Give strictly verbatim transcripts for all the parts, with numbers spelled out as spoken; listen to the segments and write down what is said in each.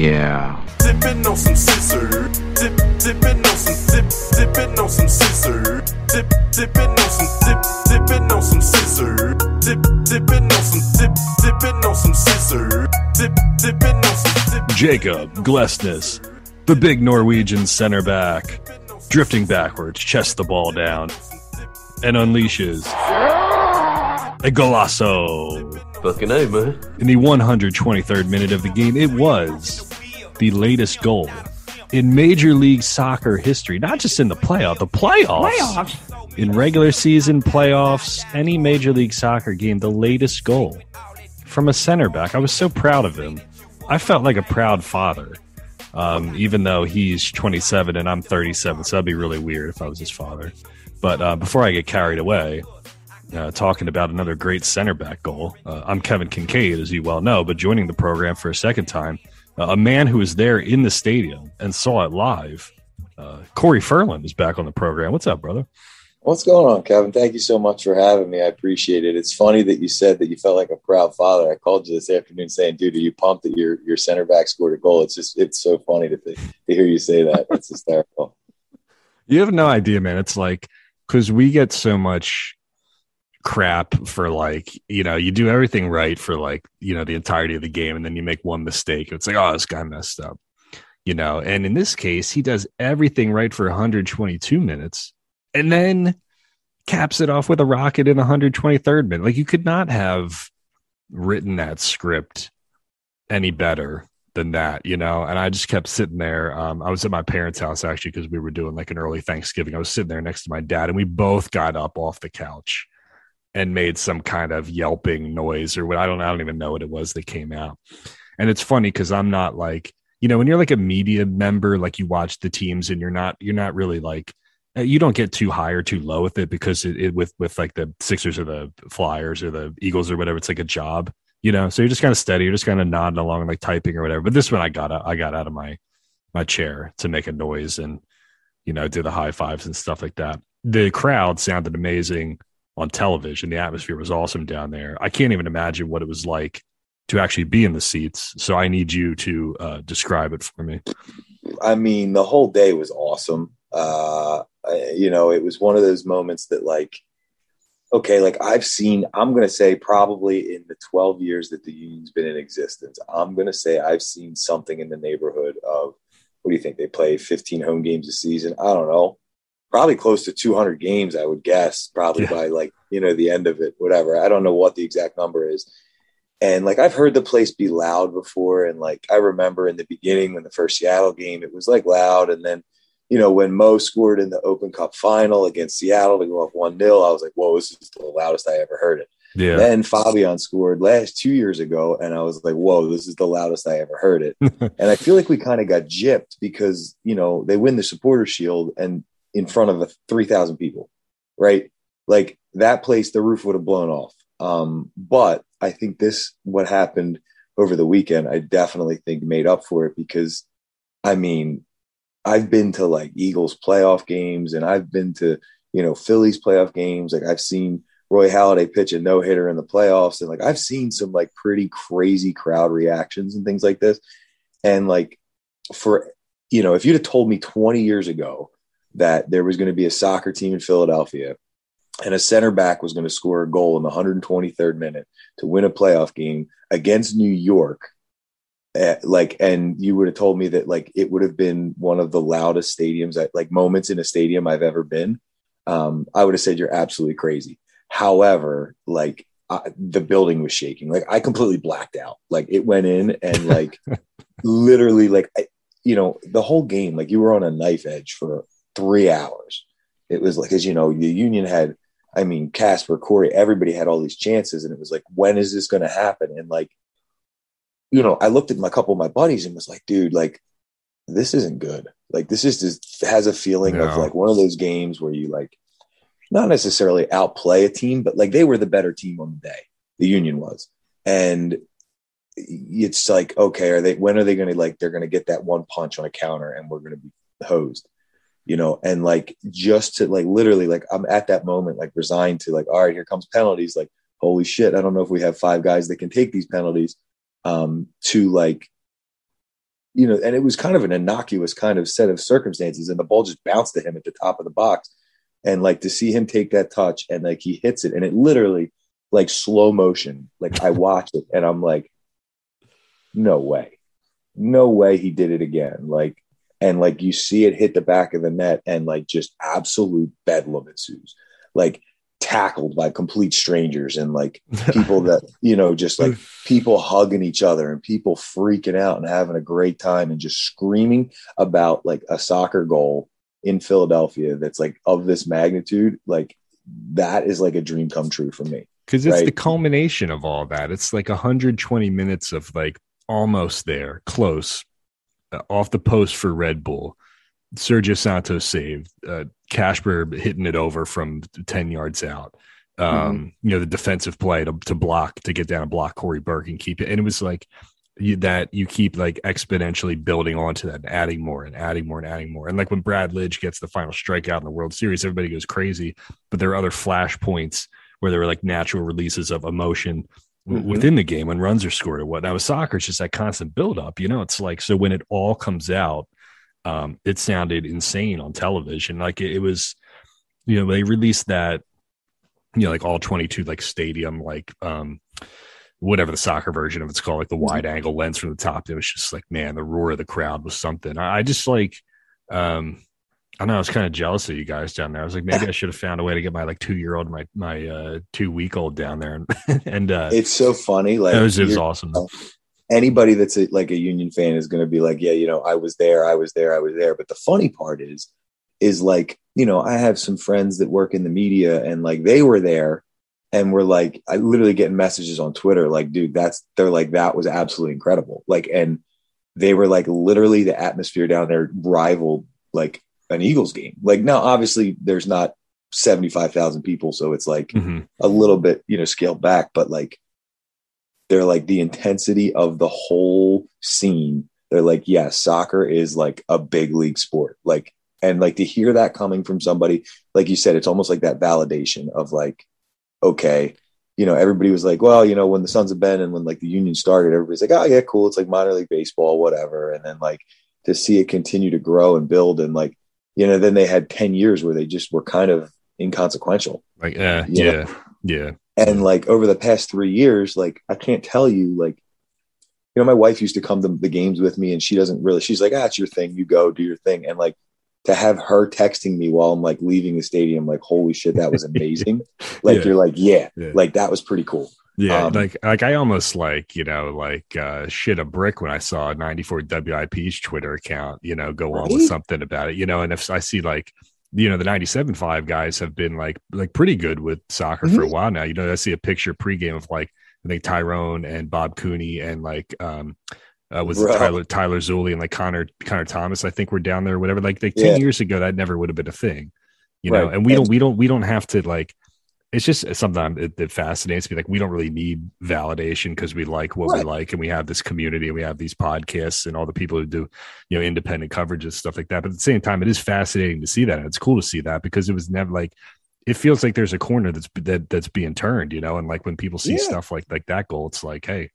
Yeah. Dipping on some scissor. Dip, dipping on some dip, dipping on some scissor. Dip, dipping on some dip, dipping on some scissor. Dip, dipping on some dip, dipping on some scissor. Dip, dipping on some dip. Jacob Glesnes, the big Norwegian center back, drifting backwards, chests the ball down, and unleashes a golazo. Fucking A, man. In the one hundred twenty-third minute of the game, it was the latest goal in Major League Soccer history, not just in the playoff, the playoffs. Playoffs. In regular season playoffs, any Major League Soccer game, the latest goal from a center back. I was so proud of him. I felt like a proud father, um, even though he's twenty-seven and I'm thirty-seven, so that'd be really weird if I was his father. But uh, before I get carried away, uh, talking about another great center back goal, uh, I'm Kevin Kincaid, as you well know, but joining the program for a second time, uh, a man who was there in the stadium and saw it live, uh, Corey Furlan is back on the program. What's up, brother? What's going on, Kevin? Thank you so much for having me. I appreciate it. It's funny that you said that you felt like a proud father. I called you this afternoon saying, dude, are you pumped that your your center back scored a goal? It's just, it's so funny to, th- to hear you say that. It's hysterical. You have no idea, man. It's like, because we get so much crap for, like, you know, you do everything right for, like, you know, the entirety of the game, and then you make one mistake. It's like, oh, this guy messed up, you know. And in this case, he does everything right for one hundred twenty-two minutes. And then caps it off with a rocket in the one hundred twenty-third minute. Like, you could not have written that script any better than that, you know? And I just kept sitting there. Um, I was at my parents' house, actually, because we were doing like an early Thanksgiving. I was sitting there next to my dad, and we both got up off the couch and made some kind of yelping noise, or what, I don't, I don't even know what it was that came out. And it's funny because I'm not like, you know, when you're like a media member, like you watch the teams and you're not, you're not really like, you don't get too high or too low with it, because it, it with with like the Sixers or the Flyers or the Eagles or whatever, it's like a job, you know. So you're just kind of steady, you're just kind of nodding along and like typing or whatever. But this one, I got out, I got out of my my chair to make a noise and, you know, do the high fives and stuff like that. The crowd sounded amazing on television. The atmosphere was awesome down there. I can't even imagine what it was like to actually be in the seats. So I need you to uh, describe it for me. I mean, the whole day was awesome. Uh, you know, it was one of those moments that, like, okay, like I've seen, I'm going to say probably in the twelve years that the union's been in existence, I'm going to say I've seen something in the neighborhood of, what do you think? They play fifteen home games a season. I don't know, probably close to two hundred games, I would guess, probably yeah. by like, you know, the end of it, whatever. I don't know what the exact number is. And like, I've heard the place be loud before. And like, I remember in the beginning when the first Seattle game, it was like loud. And then, you know, when Mo scored in the Open Cup final against Seattle to go up one nil, I was like, whoa, this is the loudest I ever heard it. Yeah. Then Fabian scored last two years ago, and I was like, whoa, this is the loudest I ever heard it. And I feel like we kind of got gypped because, you know, they win the Supporter Shield and in front of three thousand people, right? Like that place, the roof would have blown off. Um, but I think this, what happened over the weekend, I definitely think made up for it, because, I mean, I've been to like Eagles playoff games, and I've been to, you know, Phillies playoff games. Like I've seen Roy Halladay pitch a no hitter in the playoffs. And like, I've seen some like pretty crazy crowd reactions and things like this. And like, for, you know, if you'd have told me twenty years ago that there was going to be a soccer team in Philadelphia and a center back was going to score a goal in the one hundred twenty-third minute to win a playoff game against New York, Uh, like, and you would have told me that like it would have been one of the loudest stadiums, like moments in a stadium I've ever been, um, I would have said you're absolutely crazy. However, like I, the building was shaking. Like I completely blacked out. Like it went in and like literally like, I, you know, the whole game, like you were on a knife edge for three hours. It was like, as you know, the Union had, I mean, Casper, Corey, everybody had all these chances, and it was like, when is this going to happen? And like, you know, I looked at my couple of my buddies and was like, dude, like, this isn't good. Like, this is just has a feeling no. of like one of those games where you like, not necessarily outplay a team, but like they were the better team on the day. The Union was. And it's like, okay, are they, when are they going to like, they're going to get that one punch on a counter and we're going to be hosed, you know? And like, just to like, literally, like I'm at that moment, like resigned to like, all right, here comes penalties. Like, holy shit. I don't know if we have five guys that can take these penalties. Um, to like, you know, and it was kind of an innocuous kind of set of circumstances, and the ball just bounced to him at the top of the box. And like to see him take that touch and like he hits it, and it literally like slow motion. Like I watch it and I'm like, no way, no way he did it again. Like, and like you see it hit the back of the net, and like just absolute bedlam ensues. Like tackled by complete strangers, and like people that, you know, just like people hugging each other and people freaking out and having a great time and just screaming about like a soccer goal in Philadelphia that's like of this magnitude. Like that is like a dream come true for me. Because it's right? the culmination of all that. It's like one hundred twenty minutes of like almost there, close, uh, off the post for Red Bull. Sergio Santos saved, uh, Kasper hitting it over from ten yards out. Um, mm-hmm. You know, the defensive play to, to block, to get down and block Corey Burke and keep it. And it was like you, that you keep like exponentially building onto that and adding more and adding more and adding more. And like when Brad Lidge gets the final strikeout in the World Series, everybody goes crazy. But there are other flash points where there were like natural releases of emotion w- mm-hmm. within the game when runs are scored or what. Now with soccer, it's just that constant buildup. You know, it's like, so when it all comes out, Um, it sounded insane on television. Like it, it was, you know, they released that, you know, like all twenty-two, like stadium, like um, whatever the soccer version of it's called, like the wide angle lens from the top. It was just like, man, the roar of the crowd was something. I, I just like, um, I don't know, I was kind of jealous of you guys down there. I was like, maybe I should have found a way to get my like two year old, my, my uh, two week old down there. And, and uh, it's so funny. Like it was, it was awesome. Anybody that's a, like a Union fan is going to be like, yeah, you know, I was there, I was there, I was there. But the funny part is, is like, you know, I have some friends that work in the media and like they were there and we're like, I literally get messages on Twitter, like, dude, that's, they're like, that was absolutely incredible. Like, and they were like, literally the atmosphere down there rivaled like an Eagles game. Like now, obviously there's not seventy-five thousand people. So it's like mm-hmm. a little bit, you know, scaled back, but like, they're like the intensity of the whole scene. They're like, yeah, soccer is like a big league sport. Like, and like to hear that coming from somebody, like you said, it's almost like that validation of like, okay, you know, everybody was like, well, you know, when the Sons of Ben and when like the Union started, everybody's like, oh yeah, cool. It's like minor league baseball, whatever. And then like to see it continue to grow and build and like, you know, then they had ten years where they just were kind of inconsequential. Like, uh, yeah, know? yeah. And like over the past three years, like I can't tell you, like, you know, my wife used to come to the games with me and she doesn't really, she's like, ah, it's your thing. You go do your thing. And like to have her texting me while I'm like leaving the stadium, like, holy shit, that was amazing. Like, yeah. You're like, yeah, yeah, like that was pretty cool. Yeah. Um, like, like I almost like, you know, like uh, shit a brick when I saw ninety-four W I P's Twitter account, you know, go right? on with something about it, you know, and if I see like, you know, the ninety-seven point five guys have been like, like pretty good with soccer mm-hmm. for a while now. You know, I see a picture pregame of like, I think Tyrone and Bob Cooney and like, um, uh, was it Tyler, Tyler Zulli and like Connor, Connor Thomas, I think we're down there or whatever. Like, like ten yeah. years ago, that never would have been a thing, you right. know, and we and, don't, we don't, we don't have to like, it's just something that, that fascinates me. Like, we don't really need validation because we like what right. we like, and we have this community, and we have these podcasts, and all the people who do, you know, independent coverage and stuff like that. But at the same time, it is fascinating to see that, and it's cool to see that because it was never like, it feels like there's a corner that's that that's being turned, you know. And like when people see yeah. stuff like like that goal, it's like, hey,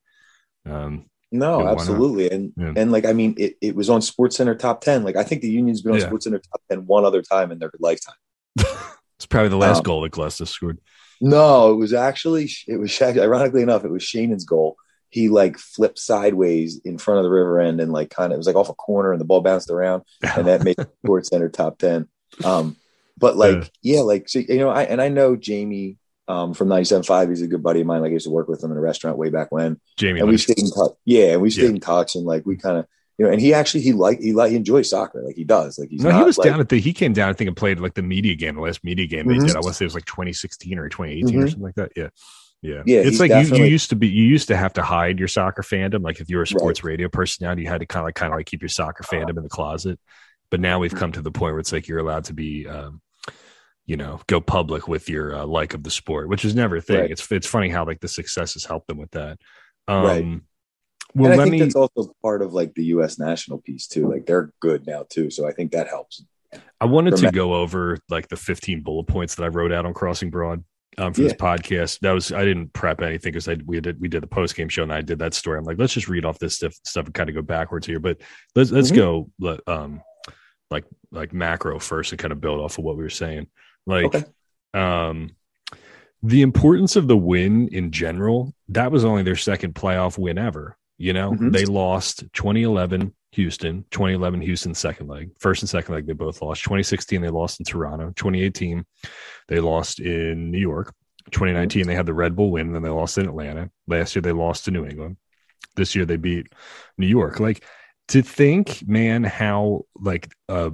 um, no, you know, absolutely, and yeah. and like I mean, it, it was on SportsCenter top ten. Like I think the Union's been on yeah. SportsCenter top ten one other time in their lifetime. It's probably the last um, goal that Glustis scored. No, it was actually, it was ironically enough, it was Shannon's goal. He like flipped sideways in front of the river end and like kind of, it was like off a corner and the ball bounced around and that made SportsCenter top ten. Um, but like, yeah, yeah like, so, you know, I, and I know Jamie um, from ninety-seven point five, he's a good buddy of mine. Like I used to work with him in a restaurant way back when. Jamie. And we stayed in touch. Yeah. And we stayed yeah. in touch and like, we kind of, you know, and he actually, he like, he like, he enjoys soccer. Like he does. Like he's no, not, he was like, down at the, he came down, I think, and played like the media game, the last media game they mm-hmm. did. I want to say it was like twenty sixteen or twenty eighteen mm-hmm. or something like that. Yeah. Yeah. Yeah. It's like you, you used to be, you used to have to hide your soccer fandom. Like if you were a sports right. radio personality, you had to kind of like, kind of like keep your soccer fandom in the closet. But now we've come to the point where it's like, you're allowed to be, um, you know, go public with your uh, like of the sport, which is never a thing. Right. It's, it's funny how like the success has helped them with that. Um, right. Well, and I let think me, that's also part of like the U S national piece too. Like they're good now too. So I think that helps. I wanted to go over like the fifteen bullet points that I wrote out on Crossing Broad. um, for Yeah. this podcast. That was, I didn't prep anything because I we did we did the post game show and I did that story. I'm like, let's just read off this stuff stuff and kind of go backwards here. But let's let's Mhm. go um like like macro first and kind of build off of what we were saying. Like Okay. um the importance of the win in general, that was only their second playoff win ever. You know, Mhm. they lost twenty eleven Houston, twenty eleven Houston second leg, first and second leg, they both lost. twenty sixteen, they lost in Toronto. twenty eighteen, they lost in New York. twenty nineteen, they had the Red Bull win, and then they lost in Atlanta. Last year, they lost to New England. This year, they beat New York. Like, to think, man, how like uh,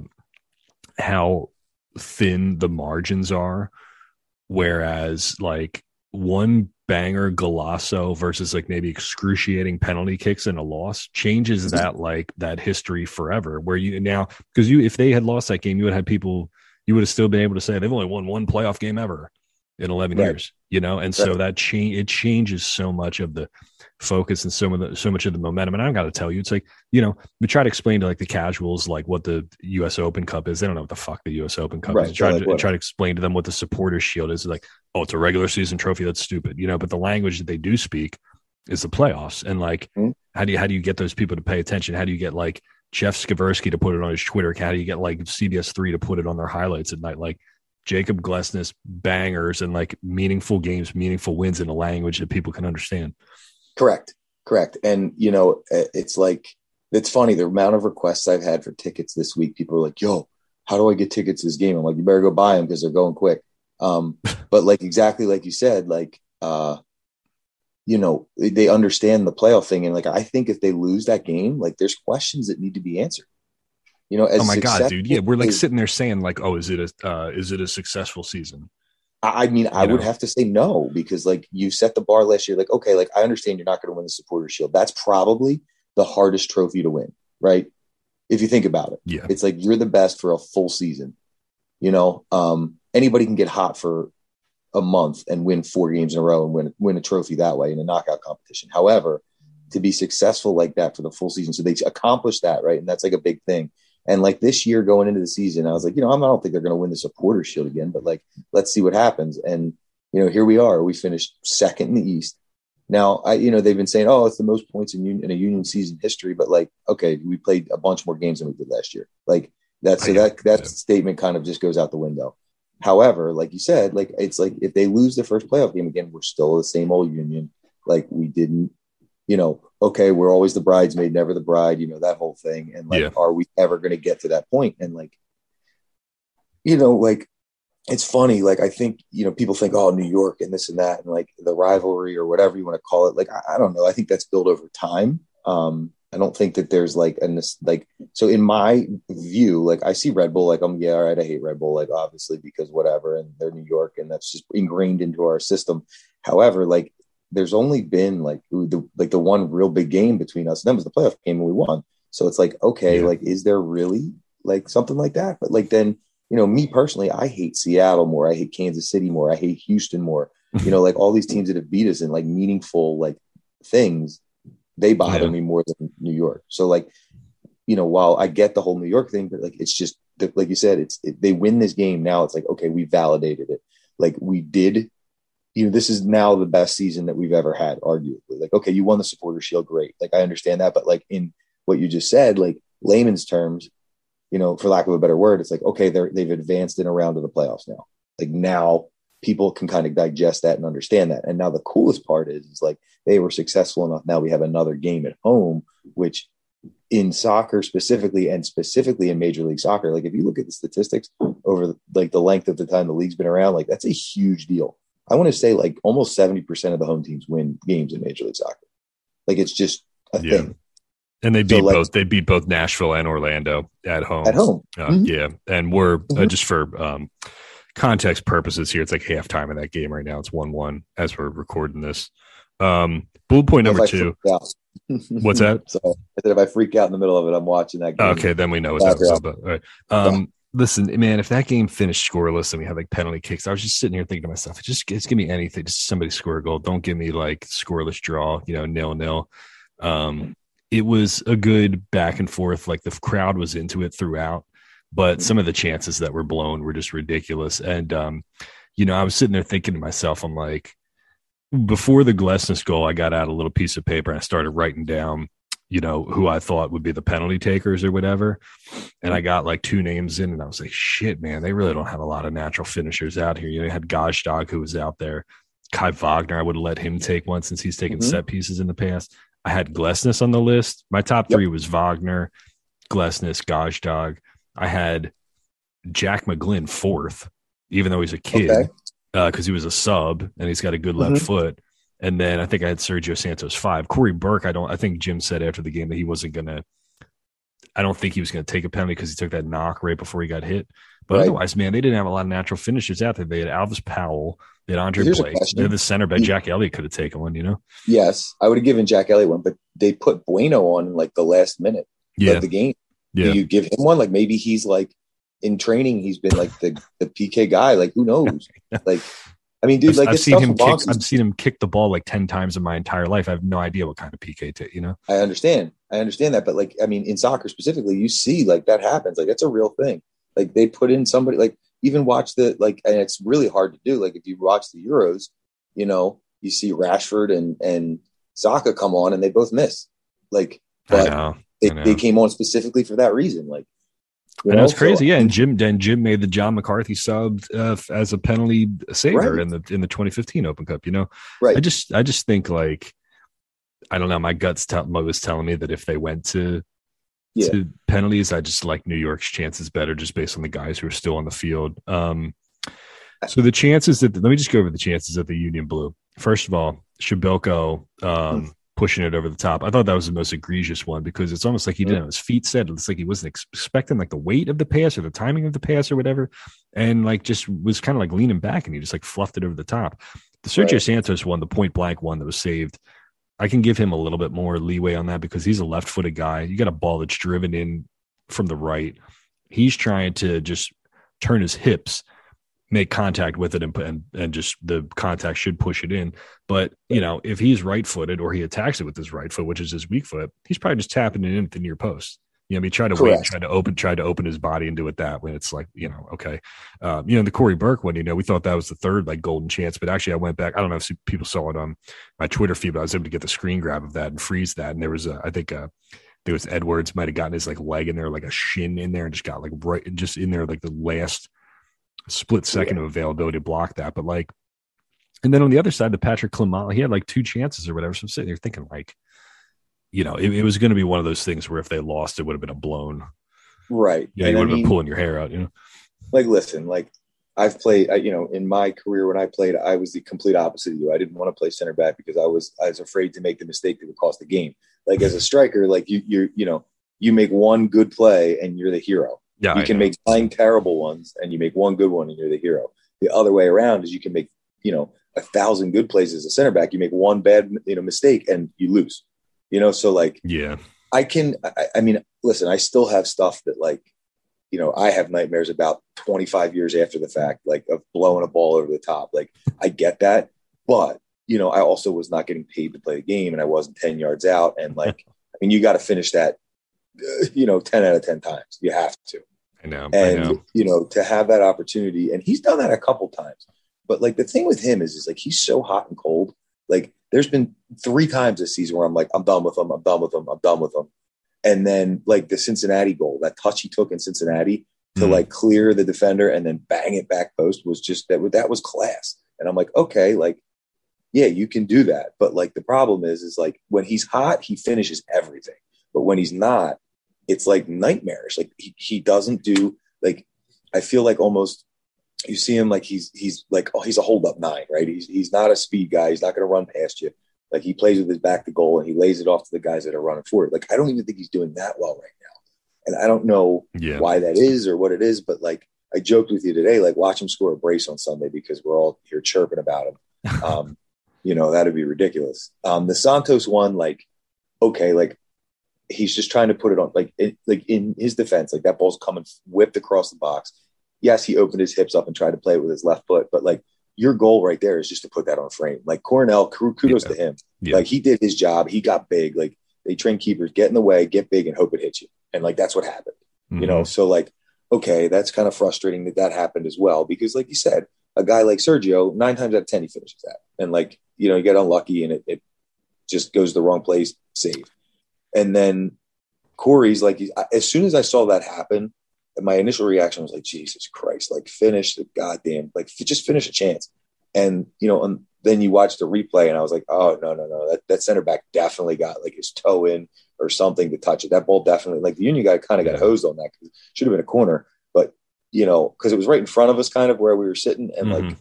how thin the margins are. Whereas, like one banger Golasso versus like maybe excruciating penalty kicks and a loss changes that like that history forever. Where you now because you if they had lost that game, you would have had people you would have still been able to say they've only won one playoff game ever in eleven Right. years, you know, and so Right. that change it changes so much of the focus and so much so much of the momentum. And I've got to tell you, it's like, you know, we try to explain to like the casuals like what the U S Open Cup is. They don't know what the fuck the U S Open Cup Right. is. Try They're like, to what? try to explain to them what the Supporters Shield is. Like, oh, it's a regular season trophy. That's stupid, you know. But the language that they do speak is the playoffs. And like, Mhm. how do you how do you get those people to pay attention? How do you get like Jeff Skversky to put it on his Twitter? How do you get like C B S three to put it on their highlights at night? Like Jacob Glesnes bangers and like meaningful games, meaningful wins in a language that people can understand. Correct. Correct. And, you know, it's like, it's funny, the amount of requests I've had for tickets this week, people are like, yo, how do I get tickets to this game? I'm like, you better go buy them because they're going quick. Um, but like, exactly like you said, like, uh, you know, they understand the playoff thing. And like, I think if they lose that game, like there's questions that need to be answered. You know, as Oh my God, dude. Yeah. We're like as- sitting there saying like, oh, is it a, uh, is it a successful season? I mean, I You would know? have to say no, because like you set the bar last year. Like, okay, like I understand you're not going to win the Supporters Shield. That's probably the hardest trophy to win, right? If you think about it, Yeah. it's like you're the best for a full season. You know, um, anybody can get hot for a month and win four games in a row and win win a trophy that way in a knockout competition. However, to be successful like that for the full season, so they accomplished that, right? And that's like a big thing. And like this year going into the season, I was like, you know, I don't think they're going to win the Supporters Shield again, but like, let's see what happens. And, you know, here we are. We finished second in the East. Now, I, you know, they've been saying, oh, it's the most points in, union, in a union season history. But like, okay, we played a bunch more games than we did last year. Like that's, so Yeah, that, that yeah. statement kind of just goes out the window. However, like you said, like, it's like, if they lose the first playoff game again, we're still the same old union. Like we didn't, you know, okay, we're always the bridesmaid, never the bride, you know, that whole thing. And like, Yeah. are we ever going to get to that point? And like, you know, like, it's funny. Like, I think, you know, people think, oh, New York and this and that, and like the rivalry or whatever you want to call it. Like, I, I don't know. I think that's built over time. Um, I don't think that there's like, an like, so in my view, like I see Red Bull, like, I'm, yeah, all right, I hate Red Bull, like obviously because whatever, and they're New York and that's just ingrained into our system. However, like, there's only been like the like the one real big game between us and them was the playoff game and we won. So it's like, okay, Yeah. like, is there really like something like that? But like, then, you know, me personally, I hate Seattle more. I hate Kansas City more. I hate Houston more. You know, like all these teams that have beat us in like meaningful like things, they bother Yeah. me more than New York. So like, you know, while I get the whole New York thing, but like, it's just like you said, it's it, they win this game now. It's like, okay, we validated it. Like we did. You know, this is now the best season that we've ever had, arguably. Like, okay, you won the Supporters Shield, great. Like, I understand that, but like in what you just said, like layman's terms, you know, for lack of a better word, it's like, okay, they're they've advanced in a round of the playoffs now. Like now, people can kind of digest that and understand that. And now the coolest part is, is like they were successful enough. Now we have another game at home, which in soccer specifically, and specifically in Major League Soccer, like if you look at the statistics over like the length of the time the league's been around, like that's a huge deal. I want to say like almost seventy percent of the home teams win games in Major League Soccer. Like it's just a Yeah. thing. And they beat So, like- both. They beat both Nashville and Orlando at home. At home. Uh, Mhm. Yeah, and we're uh, Mhm. just for um, context purposes here. It's like halftime in that game right now. It's one one as we're recording this. Um, bullet point number If I two. freak out. What's that? So I said if I freak out in the middle of it, I'm watching that game. Okay, then we know it's Background. episode. But all right. Um, listen, man, if that game finished scoreless and we had like penalty kicks, I was just sitting here thinking to myself, just, just give me anything. Just somebody score a goal. Don't give me like scoreless draw. You know, nil nil. Um, it was a good back and forth. Like the crowd was into it throughout, but some of the chances that were blown were just ridiculous. And um, you know, I was sitting there thinking to myself, I'm like, before the Glesnes goal, I got out a little piece of paper and I started writing down, you know, who I thought would be the penalty takers or whatever. And I got like two names in and I was like, shit, man, they really don't have a lot of natural finishers out here. You know, you had Gazdag who was out there. Kai Wagner, I would have let him take one since he's taken mm-hmm. set pieces in the past. I had Glesnes on the list. My top yep. three was Wagner, Glesnes, Gazdag. I had Jack McGlynn fourth, even though he's a kid, because okay. uh, he was a sub and he's got a good left mm-hmm. foot. And then I think I had Sergio Santos five. Corey Burke, I don't. I think Jim said after the game that he wasn't gonna. I don't think he was gonna take a penalty because he took that knock right before he got hit. But right. otherwise, man, they didn't have a lot of natural finishers out there. They had Alvis Powell, they had Andre Here's Blake, they had the center back. Jack Elliott could have taken one, you know. Yes, I would have given Jack Elliott one, but they put Bueno on in like the last minute yeah. of the game. Yeah. Do you give him one? Like maybe he's like in training, he's been like the, the P K guy. Like who knows? Like. I mean, dude, I've, like I've seen him kick. I've seen him kick the ball like ten times in my entire life. I have no idea what kind of P K, t- you know. I understand, I understand that, but like, I mean, in soccer specifically, you see like that happens. Like that's a real thing. Like they put in somebody. Like even watch the like, and it's really hard to do. Like if you watch the Euros, you know, you see Rashford and and Xhaka come on, and they both miss. Like, but I know, they, I know. they came on specifically for that reason. Like. You know, it's crazy, so, yeah. And Jim, then Jim made the John McCarthy sub uh, as a penalty saver right. in the in the twenty fifteen Open Cup. You know, right? I just I just think like I don't know. My guts tell, was telling me that if they went to yeah. to penalties, I just like New York's chances better, just based on the guys who are still on the field. Um, so the chances that let me just go over the chances that the Union blew. First of all, Shabilko. Um, mm. pushing it over the top. I thought that was the most egregious one because it's almost like he didn't have his feet set. It's like he wasn't ex- expecting like the weight of the pass or the timing of the pass or whatever. And like just was kind of like leaning back and he just like fluffed it over the top. The Sergio right. Santos one, the point blank one that was saved, I can give him a little bit more leeway on that because he's a left footed guy. You got a ball that's driven in from the right. He's trying to just turn his hips, make contact with it and, and and just the contact should push it in. But, you know, if he's right-footed or he attacks it with his right foot, which is his weak foot, he's probably just tapping it in at the near post. You know, he tried to Correct. wait and tried to open, tried to open his body and do it that way. It's like, you know, okay. Um, you know, the Corey Burke one, you know, we thought that was the third like golden chance, but actually I went back. I don't know if people saw it on my Twitter feed, but I was able to get the screen grab of that and freeze that. And there was a, I think uh there was Edwards might have gotten his like leg in there, like a shin in there and just got like right just in there, like the last split second yeah. of availability to block that. But like, and then on the other side, the Patrick Clement, he had like two chances or whatever. So I'm sitting there thinking like, you know, it, it was going to be one of those things where if they lost, it would have been a blown. Right. Yeah. You would have been pulling your hair out, you know? Like, listen, like I've played, I, you know, in my career, when I played, I was the complete opposite of you. I didn't want to play center back because I was, I was afraid to make the mistake that would cost the game. Like as a striker, like you, you're, you know, you make one good play and you're the hero. Yeah, you I can know. make nine terrible ones and you make one good one and you're the hero. The other way around is you can make, you know, a thousand good plays as a center back. You make one bad, you know, mistake and you lose, you know? So like, yeah, I can, I, I mean, listen, I still have stuff that like, you know, I have nightmares about twenty-five years after the fact, like of blowing a ball over the top. Like I get that, but you know, I also was not getting paid to play the game and I wasn't ten yards out. And like, I mean, you got to finish that, uh, you know, ten out of ten times. You have to. I know. And, I know. you know, to have that opportunity, and he's done that a couple times. But like the thing with him is, is like he's so hot and cold. Like there's been three times this season where I'm like, I'm done with him. I'm done with him. I'm done with him. And then like the Cincinnati goal, that touch he took in Cincinnati to mm. like clear the defender and then bang it back post was just that. That was class. And I'm like, okay, like, yeah, you can do that. But like the problem is, is like when he's hot, he finishes everything. But when he's not, it's like nightmarish. Like he, he doesn't do like, I feel like almost you see him like he's, he's like, oh, he's a hold up nine, right? He's, he's not a speed guy. He's not going to run past you. Like he plays with his back to goal and he lays it off to the guys that are running forward. Like, I don't even think he's doing that well right now. And I don't know yeah. why that is or what it is, but like I joked with you today, like watch him score a brace on Sunday because we're all here chirping about him. Um, you know, that'd be ridiculous. Um, the Santos one, like, okay, like he's just trying to put it on, like, it, like in his defense, like that ball's coming whipped across the box. Yes, he opened his hips up and tried to play it with his left foot, but like your goal right there is just to put that on frame. Like Cornell, kudos yeah. to him. Yeah. Like he did his job. He got big. Like they train keepers, get in the way, get big and hope it hits you. And like, that's what happened, mm-hmm. you know? So like, okay, that's kind of frustrating that that happened as well, because like you said, a guy like Sergio, nine times out of ten, he finishes that. And like, you know, you get unlucky and it, it just goes the wrong place, save. And then Corey's like, as soon as I saw that happen, my initial reaction was like, Jesus Christ, like finish the goddamn, like just finish a chance. And, you know, and then you watch the replay and I was like, oh, no, no, no, that, that center back definitely got like his toe in or something to touch it. That ball definitely, like the Union guy kind of got hosed on that because it should have been a corner. But, you know, because it was right in front of us kind of where we were sitting and mm-hmm. like,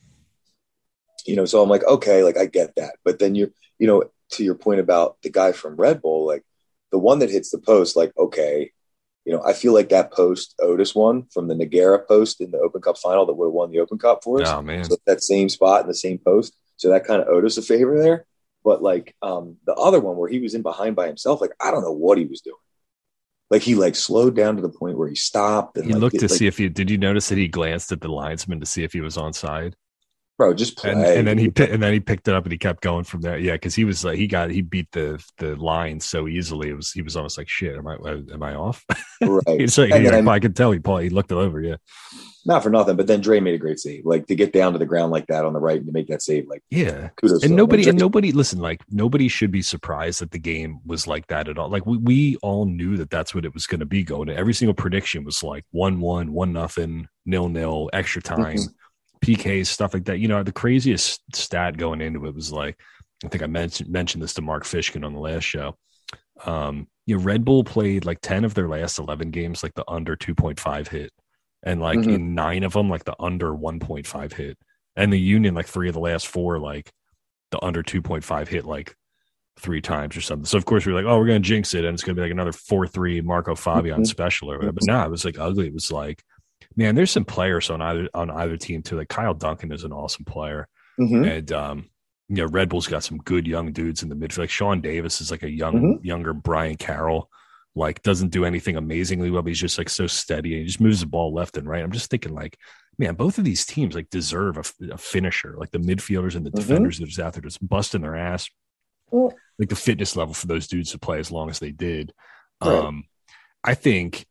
you know, so I'm like, okay, like I get that. But then you're, you know, to your point about the guy from Red Bull, like the one that hits the post, like, okay, you know, I feel like that post Otis won from the Nogueira post in the Open Cup final that would have won the Open Cup for us. Oh, man. So that same spot in the same post. So that kind of owed us a favor there. But like um, the other one where he was in behind by himself, like I don't know what he was doing. Like he like slowed down to the point where he stopped. And he like, looked to like, see if he, did you notice that he glanced at the linesman to see if he was onside? Bro, just play. And, and then he and then he picked it up and he kept going from there. Yeah, because he was like he got he beat the the line so easily. It was he was almost like shit. Am I am I off? Right. He's like, he, then, I could tell he probably he looked it over. Yeah. Not for nothing, but then Dre made a great save. Like to get down to the ground like that on the right and to make that save. Like yeah. Kudos. And nobody and nobody listen. Like nobody should be surprised that the game was like that at all. Like we we all knew that that's what it was going to be going. Every single prediction was like one one, one nothing, nil nil, extra time. Mm-hmm. P Ks, stuff like that. You know, the craziest stat going into it was like, I think I mentioned mentioned this to Mark Fishkin on the last show. Um, you know, Red Bull played like ten of their last eleven games, like the under two point five hit. And like mm-hmm. in nine of them, like the under one point five hit. And the Union, like three of the last four, like the under two point five hit like three times or something. So of course we we're like, oh, we're going to jinx it. And it's going to be like another four three Marco Fabian mm-hmm. special or whatever. But no, it was like ugly. It was like, man, there's some players on either on either team too. Like Kyle Duncan is an awesome player, mm-hmm. and um, you know Red Bull's got some good young dudes in the midfield. Like Sean Davis is like a young, mm-hmm. younger Brian Carroll. Like doesn't do anything amazingly well, but he's just like so steady and he just moves the ball left and right. I'm just thinking like, man, both of these teams like deserve a, a finisher. Like the midfielders and the mm-hmm. defenders that are just out there just busting their ass. Mm-hmm. Like the fitness level for those dudes to play as long as they did. Right. Um, I think.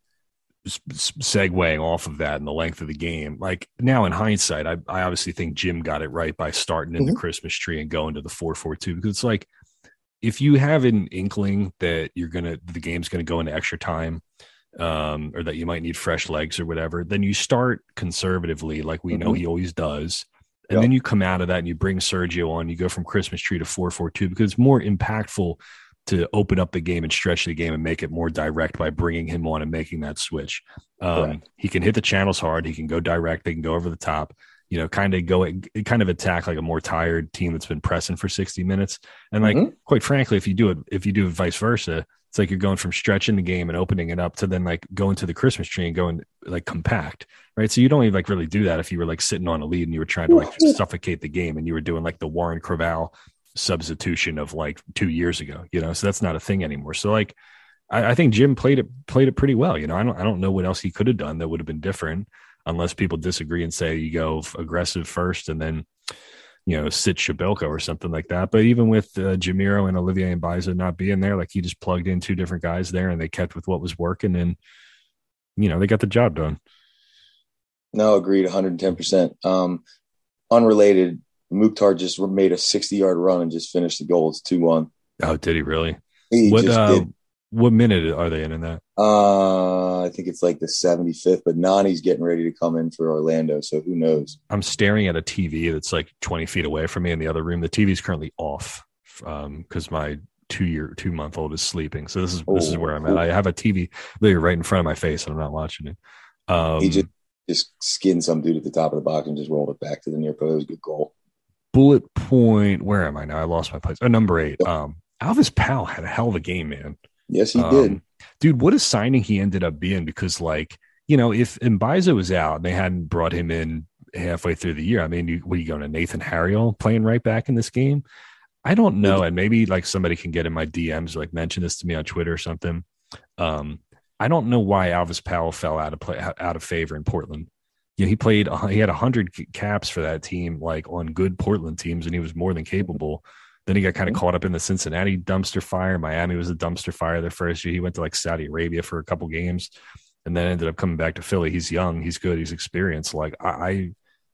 Segueing off of that and the length of the game, like now in hindsight, I, I obviously think Jim got it right by starting in mm-hmm. the Christmas tree and going to the four four two because it's like if you have an inkling that you're gonna the game's gonna go into extra time, um, or that you might need fresh legs or whatever, then you start conservatively, like we mm-hmm. know he always does, and yep. then you come out of that and you bring Sergio on. You go from Christmas tree to four four two because it's more impactful to open up the game and stretch the game and make it more direct by bringing him on and making that switch. Um, he can hit the channels hard. He can go direct. They can go over the top, you know, kind of go, kind of attack like a more tired team that's been pressing for sixty minutes. And like, mm-hmm. quite frankly, if you do it, if you do it vice versa, it's like you're going from stretching the game and opening it up to then like going to the Christmas tree and going like compact, right? So you don't even like really do that if you were like sitting on a lead and you were trying to like suffocate the game and you were doing like the Warren Creval substitution of like two years ago, you know, so that's not a thing anymore. So like, I, I think Jim played it, played it pretty well. You know, I don't, I don't know what else he could have done that would have been different unless people disagree and say you go aggressive first and then, you know, sit Shabilko or something like that. But even with uh, Jamiro and Olivier Mbaiza not being there, like he just plugged in two different guys there and they kept with what was working and, you know, they got the job done. No, agreed. one hundred ten percent. Um, unrelated, Mukhtar just made a sixty-yard run and just finished the goal. It's two one. Oh, did he really? He what just uh, did. What minute are they in in that? Uh, I think it's like the seventy-fifth, but Nani's getting ready to come in for Orlando, so who knows? I'm staring at a T V that's like twenty feet away from me in the other room. The T V is currently off because um, my two-year, two-month-old is sleeping. So this is oh, this is where I'm at. I have a T V literally right in front of my face, and I'm not watching it. Um, he just, just skinned some dude at the top of the box and just rolled it back to the near post. It was a good goal. Bullet point. Where am I now? I lost my place. Oh, number eight. Um, Alvis Powell had a hell of a game, man. Yes, he um, did. Dude, what a signing he ended up being because, like, you know, if Mbaiza was out and they hadn't brought him in halfway through the year, I mean, you, what are you going to Nathan Harriel playing right back in this game? I don't know. And maybe, like, somebody can get in my D Ms or, like, mention this to me on Twitter or something. Um, I don't know why Alvis Powell fell out of play, out of favor in Portland. Yeah, he played. He had a hundred caps for that team, like on good Portland teams, and he was more than capable. Then he got kind of caught up in the Cincinnati dumpster fire. Miami was a dumpster fire the first year. He went to like Saudi Arabia for a couple games, and then ended up coming back to Philly. He's young, he's good, he's experienced. Like I,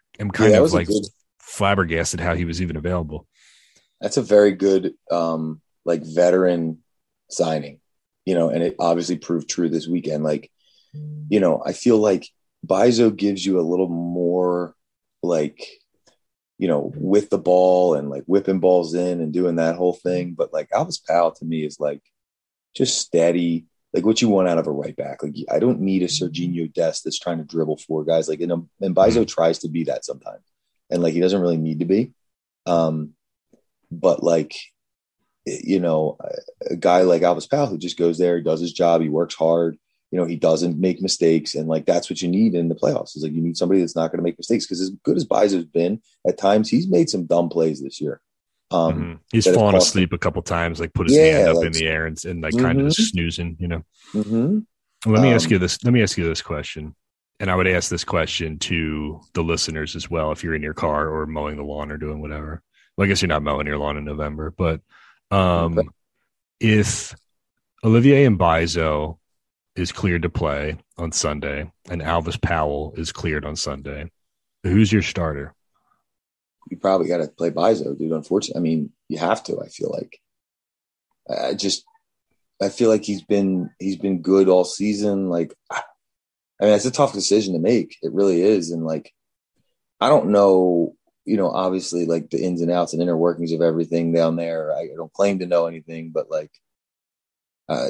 am kind Yeah, that of was a like good- flabbergasted how he was even available. That's a very good, um, like veteran signing, you know, and it obviously proved true this weekend. Like, you know, I feel like Bizo gives you a little more, like, you know, with the ball and like whipping balls in and doing that whole thing. But like Alvis Powell to me is like just steady, like what you want out of a right back. Like I don't need a Serginho Dest that's trying to dribble four guys. Like, and, and Bizo tries to be that sometimes, and like he doesn't really need to be. Um, but like, you know, a guy like Alvis Powell who just goes there, he does his job, he works hard. You know, he doesn't make mistakes, and like that's what you need in the playoffs. Is like you need somebody that's not going to make mistakes, because as good as Bizo's been at times, he's made some dumb plays this year. Um, mm-hmm. He's fallen asleep him. a couple times, like put his yeah, hand up like, in the air and, and like mm-hmm. kind of just snoozing. You know. Mm-hmm. Let me um, ask you this. Let me ask you this question, and I would ask this question to the listeners as well. If you're in your car or mowing the lawn or doing whatever, well, I guess you're not mowing your lawn in November, but um, okay. if Olivier Mbaizo is cleared to play on Sunday and Alvis Powell is cleared on Sunday, who's your starter? You probably got to play Bizo, dude. Unfortunately, I mean, you have to. I feel like, I just, I feel like he's been he's been good all season. Like, I mean, it's a tough decision to make. It really is, and like, I don't know. You know, obviously, like the ins and outs and inner workings of everything down there. I don't claim to know anything, but like. Uh,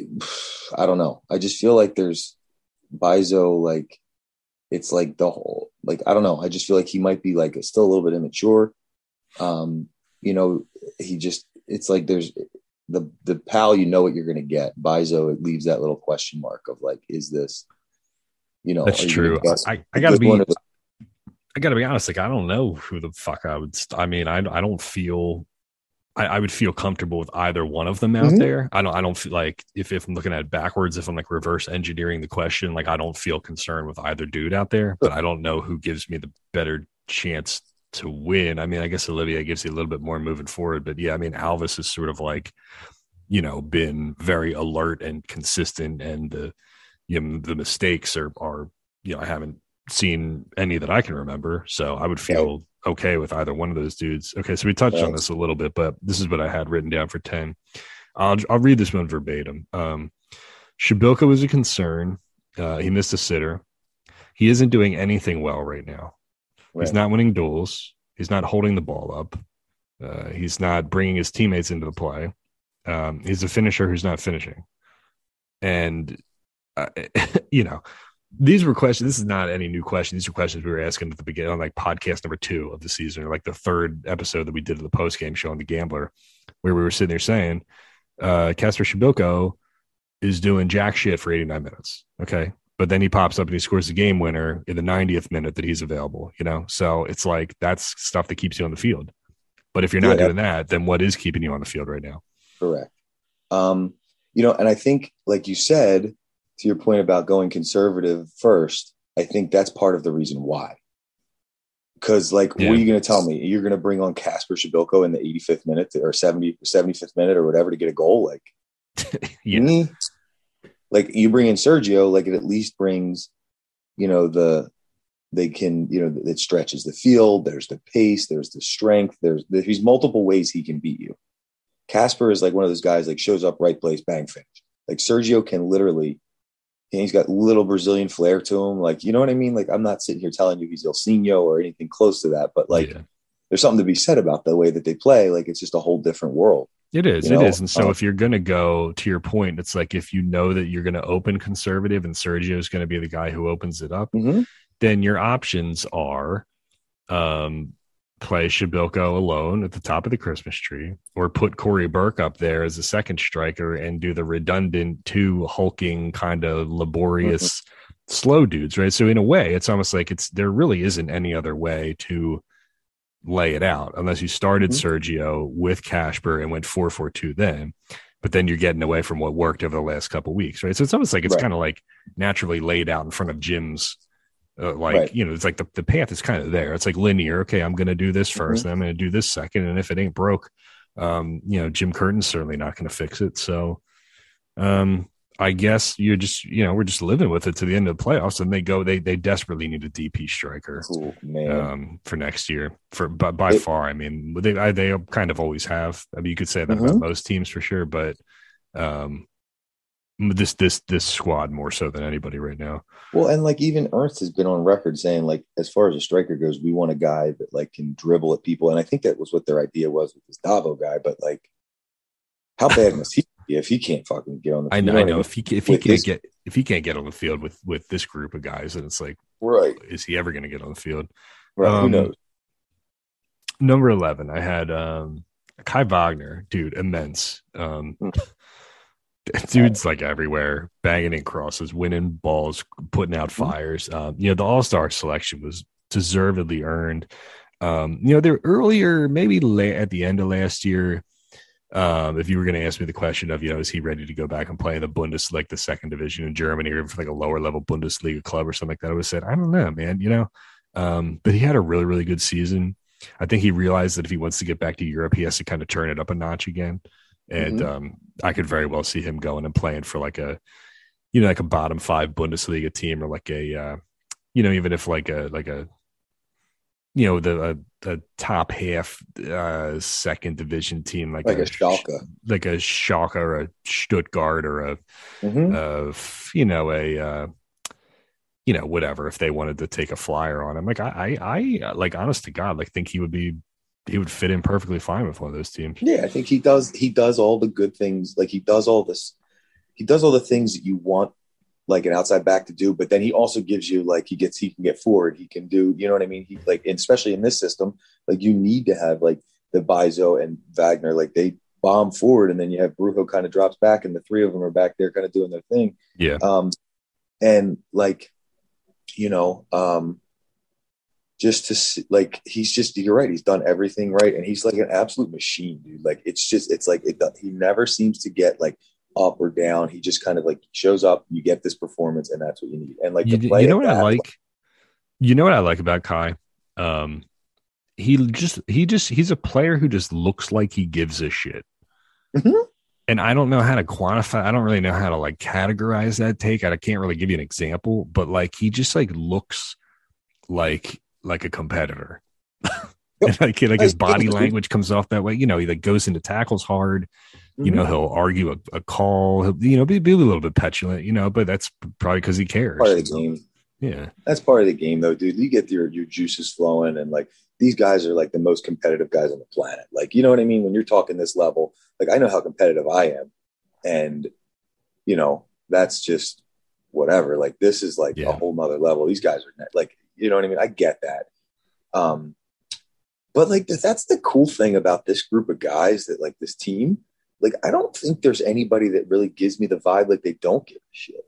I don't know. I just feel like there's Bizo, like it's like the whole, like, I don't know. I just feel like he might be like still a little bit immature. Um, you know, he just, it's like there's the, the pal, you know what you're going to get. Bizo, it leaves that little question mark of like, is this, you know, that's true. I, I gotta be, the- I gotta be honest. Like, I don't know who the fuck I would, st- I mean, I, I don't feel, I, I would feel comfortable with either one of them out mm-hmm. there. I don't. I don't feel like if, if I'm looking at it backwards, if I'm like reverse engineering the question, like I don't feel concerned with either dude out there. But I don't know who gives me the better chance to win. I mean, I guess Olivier gives you a little bit more moving forward. But yeah, I mean, Alvis is sort of like, you know, been very alert and consistent, and the you know the mistakes are are you know I haven't seen any that I can remember. So I would feel. Yeah. Okay with either one of those dudes. Okay, so we touched Thanks. on this a little bit, but this is what I had written down for ten. I'll I'll read this one verbatim. Um, Przybylko was a concern. Uh, he missed a sitter. He isn't doing anything well right now. Right. He's not winning duels. He's not holding the ball up. Uh, he's not bringing his teammates into the play. Um, he's a finisher who's not finishing. And, uh, you know, these were questions. This is not any new question. These are questions we were asking at the beginning on like podcast number two of the season, or like the third episode that we did of the post game show on The Gambler, where we were sitting there saying, uh, Kacper Przybylko is doing jack shit for eighty-nine minutes. Okay. But then he pops up and he scores the game winner in the ninetieth minute that he's available, you know? So it's like, that's stuff that keeps you on the field. But if you're not yeah, doing that, then what is keeping you on the field right now? Correct. Um, you know, and I think, like you said, to your point about going conservative first, I think that's part of the reason why. Because, like, yeah. what are you going to tell me? You're going to bring on Kacper Przybylko in the eighty-fifth minute to, or seventy, seventy-fifth minute or whatever to get a goal? Like, yeah. mm-hmm. Like, you bring in Sergio, like, it at least brings, you know, the, they can, you know, it stretches the field. There's the pace. There's the strength. There's, there's multiple ways he can beat you. Kacper is like one of those guys, like, shows up, right place, bang, finish. Like, Sergio can literally, and he's got little Brazilian flair to him. Like, you know what I mean? Like, I'm not sitting here telling you he's Ilsinho or anything close to that, but like, yeah. there's something to be said about the way that they play. Like, it's just a whole different world. It is. You it know? is. And so um, if you're going to go to your point, it's like, if you know that you're going to open conservative and Sergio is going to be the guy who opens it up, mm-hmm. then your options are um, play Przybylko alone at the top of the Christmas tree, or put Corey Burke up there as a second striker and do the redundant two hulking kind of laborious mm-hmm. slow dudes, right? So in a way, it's almost like it's there really isn't any other way to lay it out unless you started mm-hmm. Sergio with Kacper and went four four two then, but then you're getting away from what worked over the last couple of weeks, right? So it's almost like it's right. kind of like naturally laid out in front of Jim's Uh, like, right. you know, it's like the, the path is kind of there. It's like linear. Okay, I'm going to do this first, mm-hmm. and I'm going to do this second. And if it ain't broke, um, you know, Jim Curtin's certainly not going to fix it. So, um, I guess you're just, you know, we're just living with it to the end of the playoffs, and they go, they they desperately need a D P striker Cool, man. um, for next year. For by, by It- far, I mean, they I, they kind of always have. I mean, you could say that Mhm. about most teams for sure, but um, this this this squad more so than anybody right now. Well, and like even Ernst has been on record saying, like, as far as a striker goes, we want a guy that like can dribble at people, and I think that was what their idea was with this Davo guy. But like, how bad must he be if he can't fucking get on the I field? know, You I what know. mean? If he if he With can't this- get if he can't get on the field with with this group of guys, and it's like, right, is he ever going to get on the field? right, who Um, knows? Number eleven, I had um, Kai Wagner, dude, immense. Um, Hmm. dude's like everywhere, banging in crosses, winning balls, putting out Mm-hmm. fires. Um, you know, the All Star selection was deservedly earned. Um, you know, there earlier, maybe la- at the end of last year, um, if you were going to ask me the question of, you know, is he ready to go back and play in the Bundesliga, like the second division in Germany, or even for like a lower level Bundesliga club or something like that, I would have said, I don't know, man, you know. Um, but he had a really, really good season. I think he realized that if he wants to get back to Europe, he has to kind of turn it up a notch again. And Mhm. um, I could very well see him going and playing for like a, you know, like a bottom five Bundesliga team, or like a, uh, you know, even if like a, like a, you know, the uh, the top half uh, second division team, like, Like a, a Schalke. like a Schalke or a Stuttgart or a, Mhm. of you know a uh, you know whatever, if they wanted to take a flyer on him, like I I, I like honest to God, like think he would be he would fit in perfectly fine with one of those teams. Yeah, I think he does. He does all the good things. Like he does all this. He does all the things that you want, like an outside back to do. But then he also gives you like he gets. He can get forward. He can do. You know what I mean? He like, and especially in this system, like you need to have like the Bizo and Wagner. Like they bomb forward, and then you have Brujo kind of drops back, and the three of them are back there, kind of doing their thing. Yeah, Um, and like, you know, um, just to see, like he's just you're right, he's done everything right, and he's like an absolute machine, dude. Like it's just it's like it he never seems to get like up or down. He just kind of like shows up, you get this performance, and that's what you need. And like you, the play you know at what I that- like. You know what I like about Kai. Um, he just he just he's a player who just looks like he gives a shit. Mhm. And I don't know how to quantify. I don't really know how to like categorize that take. I can't really give you an example, but like he just like looks like like a competitor. And like like his body language comes off that way. You know, he like goes into tackles hard. You know, he'll argue a, a call. He'll, you know, be, be a little bit petulant. You know, but that's probably because he cares. part of the game. Yeah, That's part of the game, though, dude. You get your your juices flowing, and like these guys are like the most competitive guys on the planet. Like, you know what I mean? When you're talking this level, like I know how competitive I am, and you know that's just whatever. Like this is like Yeah. a whole nother level. These guys are like, you know what I mean? I get that. Um, but like that's the cool thing about this group of guys, that like this team. Like I don't think there's anybody that really gives me the vibe like they don't give a shit.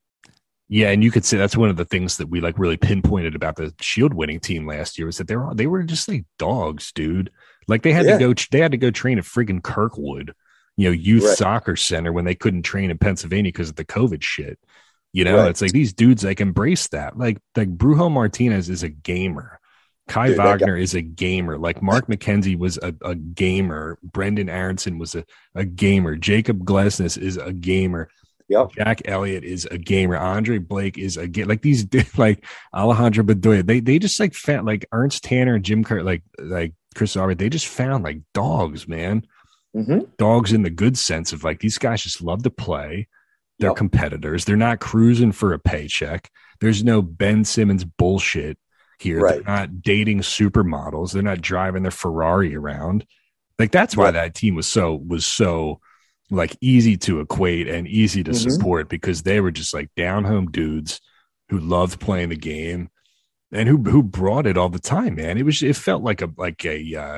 yeah, and you could say that's one of the things that we like really pinpointed about the Shield winning team last year was that they were they were just like dogs, dude. Like they had Yeah. to go they had to go train at friggin' Kirkwood, you know, youth Right. soccer center when they couldn't train in Pennsylvania because of the COVID shit. You know, Right. it's like these dudes like embrace that. Like like Brujo Martinez is a gamer. Kai Dude, that Wagner is a gamer. Like Mark McKenzie was a, a gamer. Brendan Aronson was a, a gamer. Jacob Glesnes is a gamer. Yep. Jack Elliott is a gamer. Andre Blake is a gamer. Like these, like Alejandro Bedoya, they they just like found like Ernst Tanner, Jim Kerr, like like Chris Aubrey. They just found like dogs, man. Mm-hmm. Dogs in the good sense of like these guys just love to play. They're Yep. competitors. They're not cruising for a paycheck. There's no Ben Simmons bullshit here. Right. They're not dating supermodels. They're not driving their Ferrari around. Like that's why Right. that team was so was so like easy to equate and easy to Mhm. support, because they were just like down home dudes who loved playing the game and who who brought it all the time, man. It was it felt like a like a uh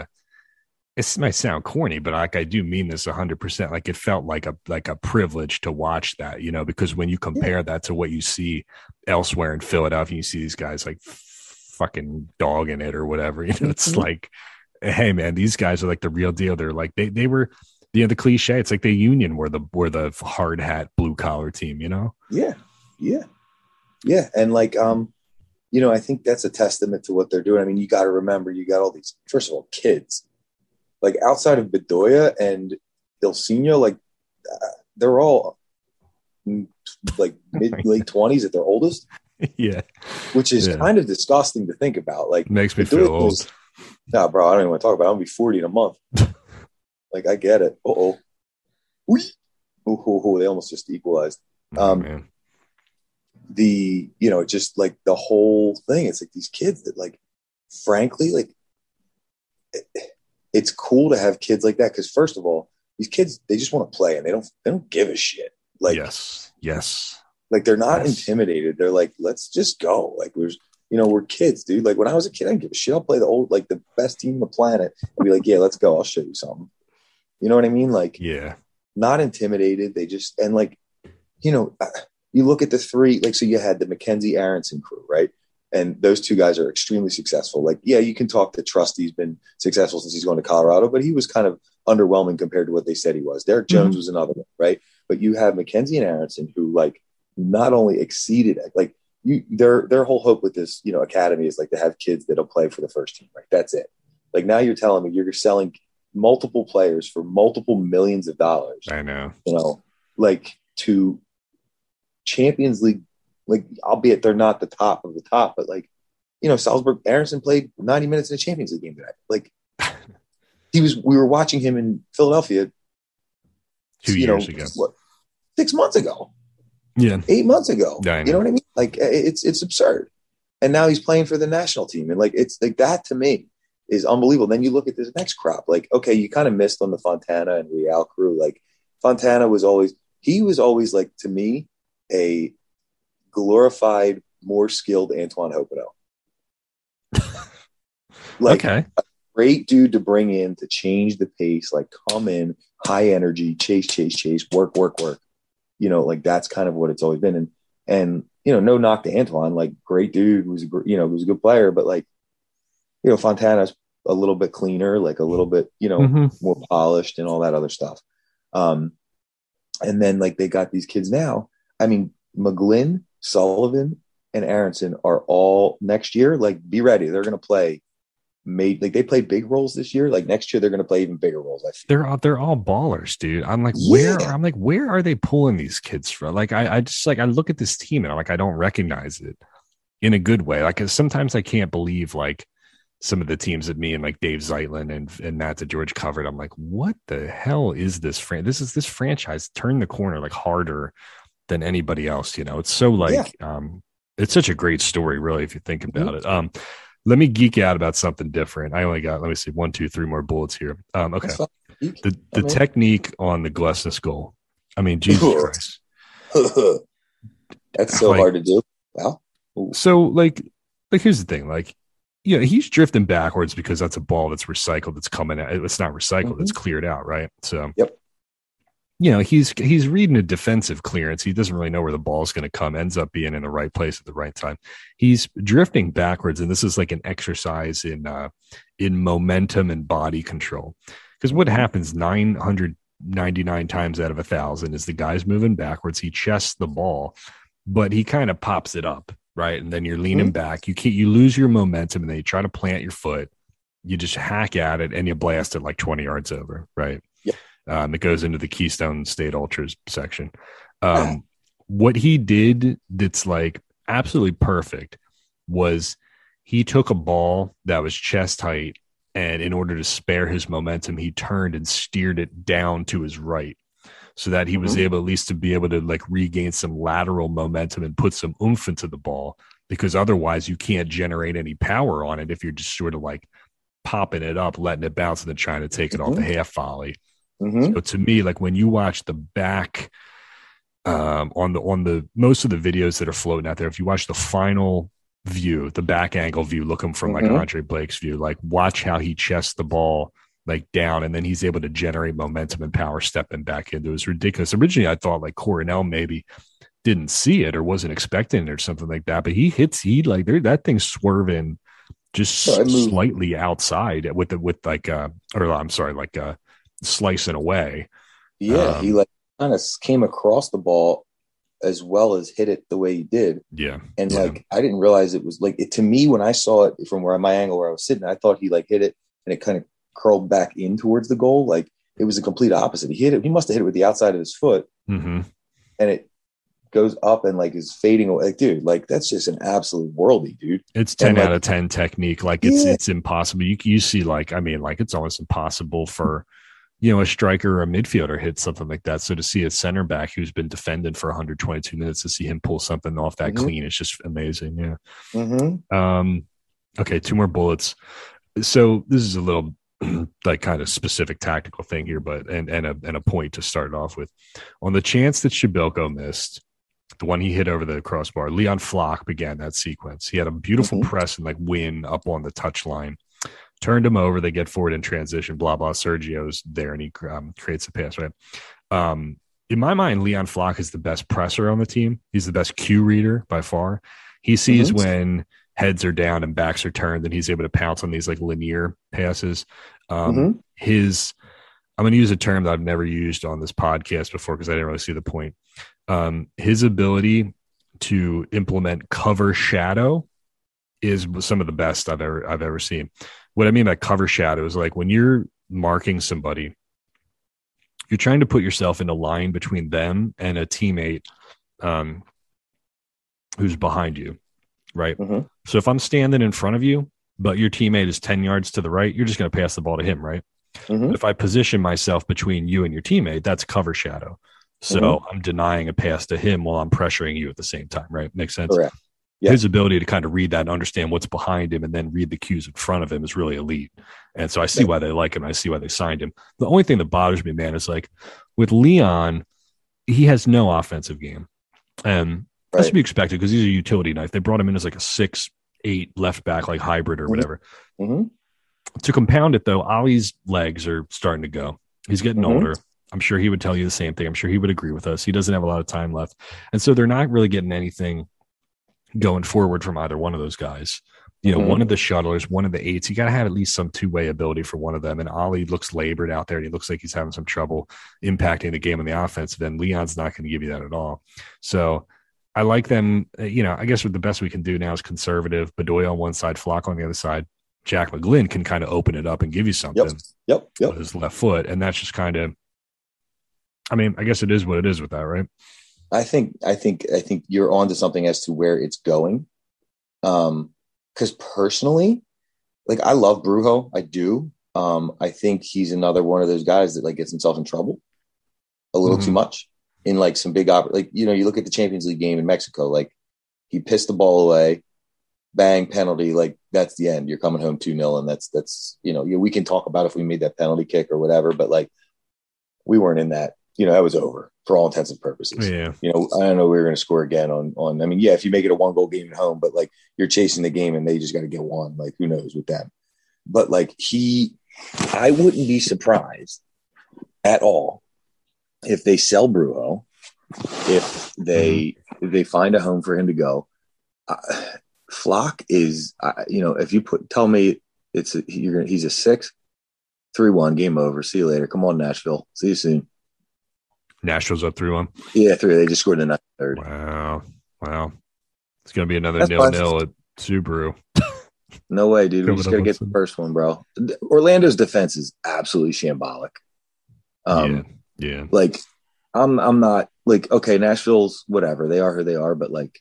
it might sound corny, but like I do mean this a hundred percent. Like it felt like a like a privilege to watch that, you know, because when you compare that to what you see elsewhere in Philadelphia, you see these guys like fucking dogging it or whatever. You know, it's Mhm. like, hey man, these guys are like the real deal. They're like they they were, you know, the cliche. It's like the Union were the were the hard hat blue collar team. You know, Yeah, yeah, yeah, and like, um, you know, I think that's a testament to what they're doing. I mean, you got to remember, you got all these, first of all, kids, like outside of Bedoya and Ilsinho, like uh, they're all like mid late twenties at their oldest. Yeah, which is yeah. kind of disgusting to think about. Like, makes me feel old. Was, nah, bro, I don't even want to talk about it. I'm gonna be forty in a month. Like, I get it. Uh oh. Oh, they almost just equalized. Oh, um, man. The, you know, just like the whole thing. It's like these kids that, like, frankly, like, it, it's cool to have kids like that because, first of all, these kids, they just want to play and they don't they don't give a shit. Like, yes, yes. Like, they're not yes. intimidated. They're like, let's just go. Like, we're, you know, we're kids, dude. Like, when I was a kid, I didn't give a shit. I'll play the old, like, the best team on the planet and be like, yeah, let's go. I'll show you something. You know what I mean? Like, yeah, not intimidated. They just, and like, you know, you look at the three, like, so you had the Mackenzie Aronson crew, right? And those two guys are extremely successful. Like, yeah, you can talk to Trusty's been successful since he's going to Colorado, but he was kind of underwhelming compared to what they said he was. Derek Jones mm-hmm. was another one, right? But you have Mackenzie and Aronson who, like, not only exceeded it, like you, their their whole hope with this, you know, academy is like to have kids that'll play for the first team, right? That's it. Like, now you're telling me you're selling multiple players for multiple millions of dollars. I know, you know, like to Champions League, like, albeit they're not the top of the top, but like, you know, Salzburg, Aronson played ninety minutes in a Champions League game today. Like, he was, we were watching him in Philadelphia two you years know, ago, what, six months ago. Yeah, eight months ago. Yeah, you know what I mean? Like, it's it's absurd. And now he's playing for the national team, and like, it's like that to me is unbelievable. Then you look at this next crop. Like, okay, you kind of missed on the Fontana and Real crew. Like, Fontana was always he was always like, to me, a glorified, more skilled Antoine Hopeneau. Like, okay. a great dude to bring in to change the pace. Like, come in, high energy, chase, chase, chase, work, work, work. You know, like, that's kind of what it's always been. And, and, you know, no knock to Antoine, like, great dude who's, you know, who's a good player, but like, you know, Fontana's a little bit cleaner, like a little bit, you know, mm-hmm. more polished and all that other stuff. Um, and then like they got these kids now. I mean, McGlynn, Sullivan, and Aronson are all next year. Like, be ready. They're going to play made like they played big roles this year. Like, next year they're going to play even bigger roles. I feel they're all they're all ballers, dude. I'm like, yeah. where I'm like, where are they pulling these kids from? Like, I, I just like I look at this team and I'm like, I don't recognize it in a good way. Like, sometimes I can't believe like some of the teams that me and like Dave Zeitlin and and Matt DeGeorge covered. I'm like, what the hell is this? Fran- this is this franchise turned the corner like harder than anybody else. You know, it's so like yeah. um, it's such a great story, really, if you think about mm-hmm. it. Um. Let me geek out about something different. I only got, let me see, one, two, three more bullets here. Um, okay. The the okay. technique on the Glesnes goal. I mean, Jesus Christ. That's so like, hard to do. Wow. Ooh. So, like, like, here's the thing. Like, you know, he's drifting backwards because that's a ball that's recycled, that's coming out. It's not recycled, mm-hmm. it's cleared out, right? So, yep. You know, he's he's reading a defensive clearance. He doesn't really know where the ball is going to come, ends up being in the right place at the right time. He's drifting backwards, and this is like an exercise in uh, in momentum and body control. Because what happens nine hundred ninety-nine times out of a thousand is the guy's moving backwards. He chests the ball, but he kind of pops it up, right? And then you're leaning mm-hmm. back. You can't, you lose your momentum, and then you try to plant your foot. You just hack at it, and you blast it like twenty yards over, right? Yep. Um, it goes into the Keystone State Ultras section. Um, what he did that's like absolutely perfect was he took a ball that was chest height, and in order to spare his momentum, he turned and steered it down to his right so that he mm-hmm. was able at least to be able to like regain some lateral momentum and put some oomph into the ball, because otherwise you can't generate any power on it if you're just sort of like popping it up, letting it bounce, and then trying to take it mm-hmm. off the half volley. Mm-hmm. So to me, like when you watch the back um, on the on the most of the videos that are floating out there, if you watch the final view, the back angle view, looking from mm-hmm. like Andre Blake's view, like watch how he chests the ball like down, and then he's able to generate momentum and power stepping back into it. It was ridiculous. Originally, I thought like Coronel maybe didn't see it or wasn't expecting it or something like that, but he hits he like that thing swerving just oh, slightly outside with the with like uh or I'm sorry like uh slicing away. Yeah, um, he like kind of came across the ball as well as hit it the way he did. Yeah. And yeah. like I didn't realize it was like it to me when I saw it from where my angle where I was sitting, I thought he like hit it and it kind of curled back in towards the goal. Like it was a complete opposite. He hit it, he must have hit it with the outside of his foot. Mm-hmm. And it goes up and like is fading away. Like, dude, like that's just an absolute worldie, dude. It's ten And, out like, of ten technique. Like it's Yeah. it's impossible. You you see like I mean like it's almost impossible for you know a striker or a midfielder hit something like that. So to see a center back who's been defending for one hundred twenty-two minutes to see him pull something off that Mhm. clean is just amazing. Yeah. Mhm. Um. Okay, two more bullets. So this is a little like kind of specific tactical thing here, but and and a and a point to start off with. On the chance that Shabilko missed, the one he hit over the crossbar, Leon Flock began that sequence. He had a beautiful Mhm. press and like win up on the touch line, turned him over. They get forward in transition, blah, blah. Sergio's there and he um, creates a pass, right? Um, in my mind, Leon Flock is the best presser on the team. He's the best cue reader by far. He sees Mhm. when heads are down and backs are turned and he's able to pounce on these like linear passes. Um, Mhm. his, I'm going to use a term that I've never used on this podcast before because I didn't really see the point. Um, his ability to implement cover shadow is some of the best I've ever I've ever seen. What I mean by cover shadow is like when you're marking somebody, you're trying to put yourself in a line between them and a teammate um, who's behind you, right? Mhm. So if I'm standing in front of you, but your teammate is ten yards to the right, you're just going to pass the ball to him, right? Mhm. If I position myself between you and your teammate, that's cover shadow. So Mhm. I'm denying a pass to him while I'm pressuring you at the same time, right? Makes sense. Correct. Yeah. His ability to kind of read that and understand what's behind him and then read the cues in front of him is really elite. And so I see why they like him. I see why they signed him. The only thing that bothers me, man, is like with Leon, he has no offensive game. And that's Right. to be expected because he's a utility knife. They brought him in as like a six, eight left back, like hybrid or Mhm. whatever. Mhm. To compound it, though, Ali's legs are starting to go. He's getting Mhm. older. I'm sure he would tell you the same thing. I'm sure he would agree with us. He doesn't have a lot of time left. And so they're not really getting anything going forward from either one of those guys. You know, Mhm. one of the shuttlers, one of the eights, you got to have at least some two-way ability for one of them. And Ali looks labored out there, and he looks like he's having some trouble impacting the game on the offensive end. Leon's not going to give you that at all. So I like them. You know, I guess what the best we can do now is conservative. Bedoya on one side, Flock on the other side. Jack McGlynn can kind of open it up and give you something Yep. Yep. Yep. with his left foot. And that's just kind of, I mean, I guess it is what it is with that, right? I think I think I think you're onto something as to where it's going. Um, because personally, like I love Brujo, I do. Um, I think he's another one of those guys that like gets himself in trouble a little Mhm. too much in like some big op- like you know you look at the Champions League game in Mexico, like he pissed the ball away, bang penalty, like that's the end. You're coming home two nil, and that's that's you know you, we can talk about if we made that penalty kick or whatever, but like we weren't in that. You know, that was over for all intents and purposes. Yeah. You know, I don't know we were going to score again on on. I mean, yeah, if you make it a one goal game at home, but like you're chasing the game and they just got to get one. Like who knows with them? But like he, I wouldn't be surprised at all if they sell Brujo, if they if they find a home for him to go. Uh, Flock is, uh, you know, if you put tell me it's a, you're gonna, he's a six, three one game over. See you later. Come on, Nashville. See you soon. Nashville's up three one. Yeah, three. They just scored in the third. Wow. Wow. It's going to be another That's nil fine. nil at Subaru. No way, dude. We Coming just up got to on get the Sunday. first one, bro. Orlando's defense is absolutely shambolic. Um, yeah. Yeah. Like, I'm, I'm not like okay. Nashville's whatever they are, who they are, but like,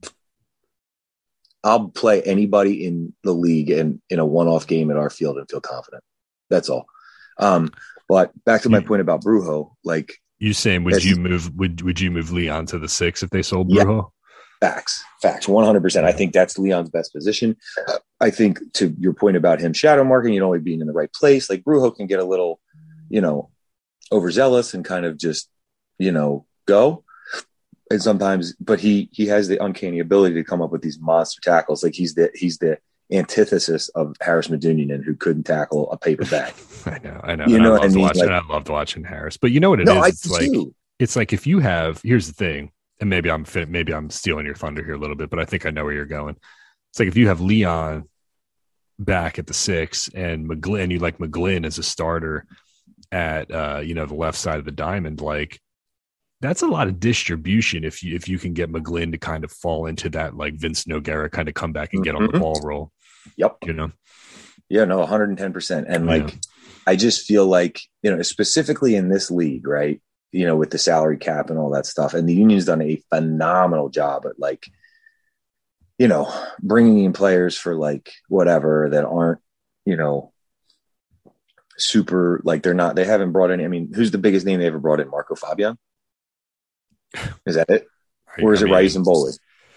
I'll play anybody in the league in in a one-off game at our field and feel confident. That's all. Um, but back to my You- point about Brujo, like You saying would Yes. you move would would you move Leon to the six if they sold Yeah. Brujo? facts, facts, one hundred percent. I think that's Leon's best position. I think to your point about him shadow marking, you know, only being in the right place, like Brujo can get a little, you know, overzealous and kind of just, you know, go. And sometimes, but he he has the uncanny ability to come up with these monster tackles. Like he's the he's the antithesis of Harris Medunian, who couldn't tackle a paper bag. I know, I know. You and know I what I loved mean? watching Like- and I loved watching Harris. But you know what it no, I is? It's do like too. it's like if you have here's the thing, and maybe I'm fit, maybe I'm stealing your thunder here a little bit, but I think I know where you're going. It's like if you have Leon back at the six and McGlynn, you like McGlynn as a starter at uh, you know, the left side of the diamond, like that's a lot of distribution if you if you can get McGlynn to kind of fall into that like Vince Noguera kind of come back and get on the Mhm. ball roll. Yep. You know? Yeah, no, one hundred ten percent. And like, Yeah. I just feel like, you know, specifically in this league, right? you know, with the salary cap and all that stuff. And the union's done a phenomenal job at like, you know, bringing in players for like whatever that aren't, you know, super, like they're not, they haven't brought in, I mean, who's the biggest name they ever brought in? Marco Fabian? Is that it? Or is I it Raisen Bowley?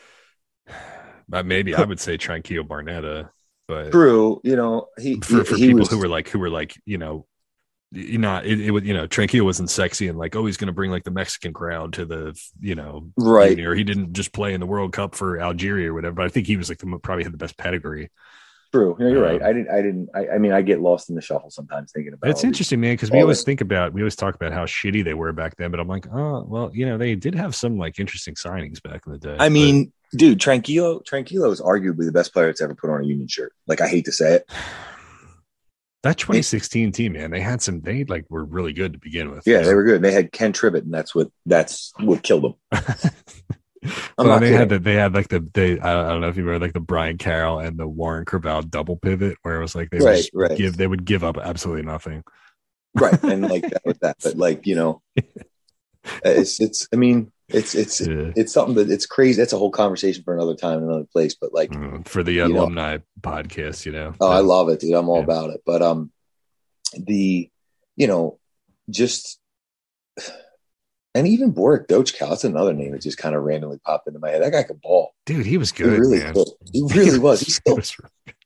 But maybe I would say Tranquillo Barnetta, but true, you know, he for, for he people was, who were like, who were like, you know, you know, it, it would, you know, Tranquillo wasn't sexy and like, oh, he's going to bring like the Mexican crowd to the, you know, right. Union, or he didn't just play in the World Cup for Algeria or whatever. But I think he was like the, probably had the best pedigree. True. No, you're um, right. I didn't, I didn't, I, I mean, I get lost in the shuffle sometimes thinking about it's interesting, man. Cause we always it. think about, we always talk about how shitty they were back then, but I'm like, oh, well, you know, they did have some like interesting signings back in the day. I mean, but, dude, Tranquillo, Tranquillo is arguably the best player that's ever put on a Union shirt. Like, I hate to say it. That twenty sixteen team, man, they had some, they like were really good to begin with. Yeah, they were good. They had Ken Tribbett, and that's what, that's what killed them. Well, they kidding. had that. They had like the they. I don't know if you remember like the Brian Carroll and the Warren Creval double pivot, where it was like they right, would right. give they would give up absolutely nothing. Right, and like that with that, but like you know, it's it's. I mean, it's it's yeah. it's something that it's crazy. That's a whole conversation for another time, another place. But like mm, for the alumni know, podcast, you know. Oh, I love it, dude. I'm all yeah. about it. But um, the you know, just. And even Boric Dochkow, that's another name that just kind of randomly popped into my head. That guy could ball. Dude, he was good, he really man. Could. He really was. He's still, was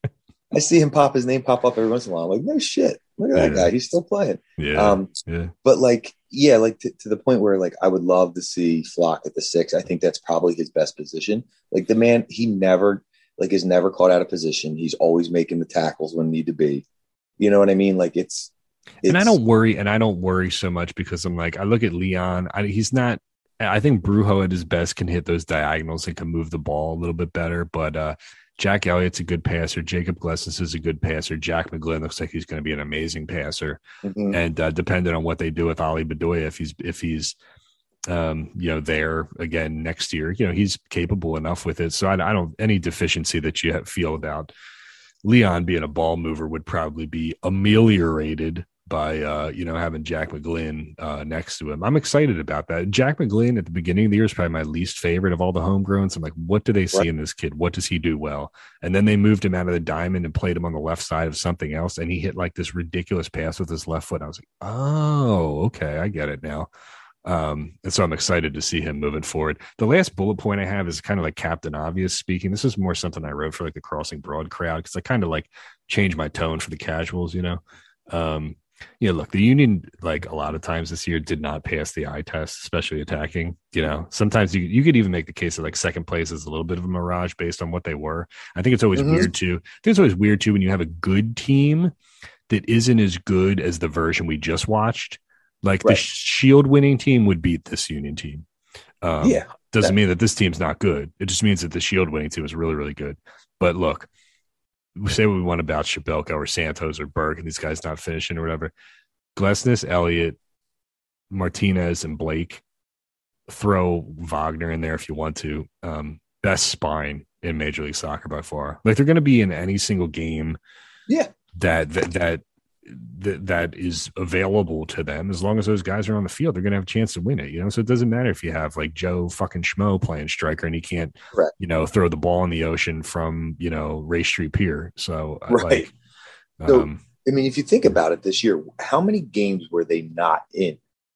I see him pop, his name pop up every once in a while. I'm like, no shit. Look at yeah. that guy. He's still playing. Yeah. Um, yeah. But like, yeah, like to, to the point where like I would love to see Flock at the six. I think that's probably his best position. Like the man, he never, like is never caught out of position. He's always making the tackles when need to be. You know what I mean? Like it's, it's and I don't worry, and I don't worry so much because I'm like, I look at Leon. I, he's not. I think Brujo at his best can hit those diagonals and can move the ball a little bit better. But uh, Jack Elliott's a good passer. Jacob Glesnes is a good passer. Jack McGlynn looks like he's going to be an amazing passer. Mm-hmm. And uh, depending on what they do with Ali Bedoya, if he's if he's um, you know there again next year, you know he's capable enough with it. So I, I don't any deficiency that you feel about Leon being a ball mover would probably be ameliorated by, uh, you know, having Jack McGlynn uh, next to him. I'm excited about that. Jack McGlynn at the beginning of the year is probably my least favorite of all the homegrowns. I'm like, what do they see right. in this kid? What does he do well? And then they moved him out of the diamond and played him on the left side of something else. And he hit like this ridiculous pass with his left foot. I was like, oh, okay, I get it now. Um, and so I'm excited to see him moving forward. The last bullet point I have is kind of like Captain Obvious speaking. This is more something I wrote for like the Crossing Broad crowd because I kind of like changed my tone for the casuals, you know? Um, Yeah, look, the Union, like a lot of times this year, did not pass the eye test, especially attacking. You know, sometimes you you could even make the case that like second place is a little bit of a mirage based on what they were. I think it's always mm-hmm. weird too. I think it's always weird too when you have a good team that isn't as good as the version we just watched. Like right. the Shield winning team would beat this Union team. Um, yeah, doesn't that- mean that this team's not good. It just means that the Shield winning team is really, really good. But look. We say what we want about Shabelka or Santos or Burke and these guys not finishing or whatever. Glesnes, Elliott, Martinez, and Blake. Throw Wagner in there if you want to. Um, best spine in Major League Soccer by far. Like they're going to be in any single game. Yeah, that that that that, that is available to them. As long as those guys are on the field, they're going to have a chance to win it. You know, so it doesn't matter if you have like Joe fucking Schmo playing striker and he can't, right. you know, throw the ball in the ocean from, you know, Ray Street Pier. So, right. Like, so, um, I mean, if you think about it this year, how many games were they not in?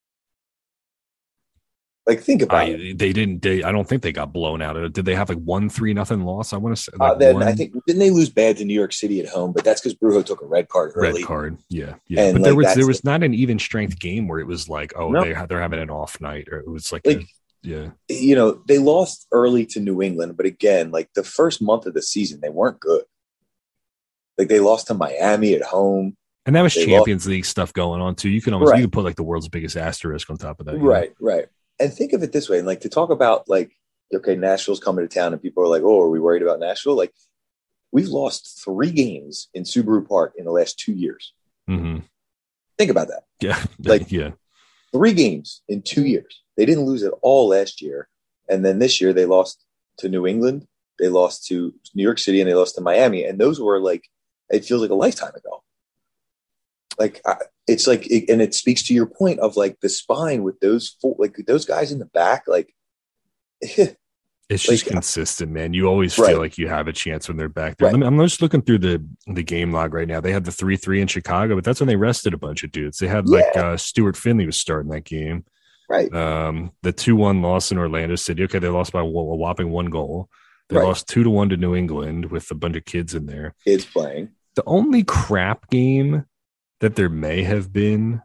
Like, think about I, it. They didn't. They, I don't think they got blown out. Did they have like one three nothing loss? I want to say. Like uh, then one... I think didn't they lose bad to New York City at home? But that's because Brujo took a red card early. Red card, yeah, yeah. And but like, there was there was the... not an even strength game where it was like, oh, no. they they're having an off night, or it was like, like a, yeah. You know, they lost early to New England, but again, like the first month of the season, they weren't good. Like they lost to Miami at home. And that was they Champions lost... League stuff going on too. You can almost right. you can put like the world's biggest asterisk on top of that. Right, know? right. And think of it this way, and like to talk about like, okay, Nashville's coming to town, and people are like, "Oh, are we worried about Nashville?" Like, we've lost three games in Subaru Park in the last two years. Mm-hmm. Think about that. Yeah, like yeah, three games in two years. They didn't lose at all last year, and then this year they lost to New England, they lost to New York City, and they lost to Miami, and those were like, it feels like a lifetime ago. like I, it's like, it, and it speaks to your point of like the spine with those four, like those guys in the back, like. It's Like, just consistent, man. You always right. feel like you have a chance when they're back there. Right. Let me, I'm just looking through the the game log right now. They had the three three in Chicago, but that's when they rested a bunch of dudes. They had like Yeah. uh, Stuart Finley was starting that game. Right. Um, the two one loss in Orlando City. Okay, they lost by a whopping one goal. They Right. lost two to one to New England with a bunch of kids in there. Kids playing. The only crap game that there may have been,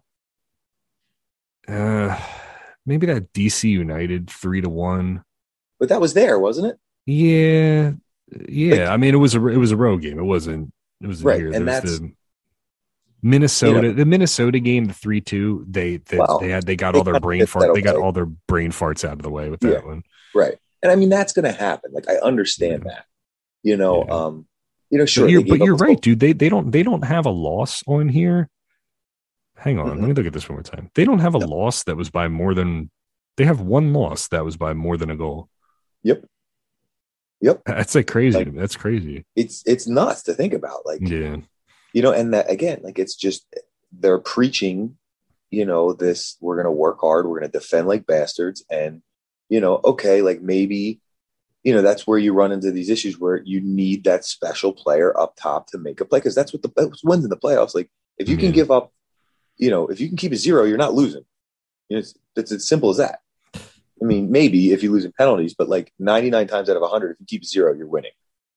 uh, maybe that D C United three to one. But that was there, wasn't it? Yeah, yeah. Like, I mean, it was a it was a road game. It wasn't. It was right, here. and There's that's the Minnesota. you know, the Minnesota game, the three two. They they, well, they had they got they all their kinda brain did fart. that They got away. all their brain farts out of the way with that Yeah. one. Right, and I mean that's going to happen. Like I understand Yeah. that. You know, Yeah. um, you know, sure. But you're, they but gave you're up a- right, dude. They they don't they don't have a loss on here. Hang on, Mhm. let me look at this one more time. They don't have a No. loss that was by more than. They have one loss that was by more than a goal. Yep. Yep. That's like crazy. Like, to me. That's crazy. It's it's nuts to think about. Like Yeah. you know, and that again, like it's just they're preaching. You know, this we're going to work hard. We're going to defend like bastards, and you know, okay, like maybe. You know, that's where you run into these issues where you need that special player up top to make a play because that's what the that's wins in the playoffs. Like if you can Yeah. give up, you know, if you can keep it zero, you're not losing. You know, it's, it's as simple as that. I mean, maybe if you lose in penalties, but like ninety-nine times out of one hundred, if you keep zero, you're winning.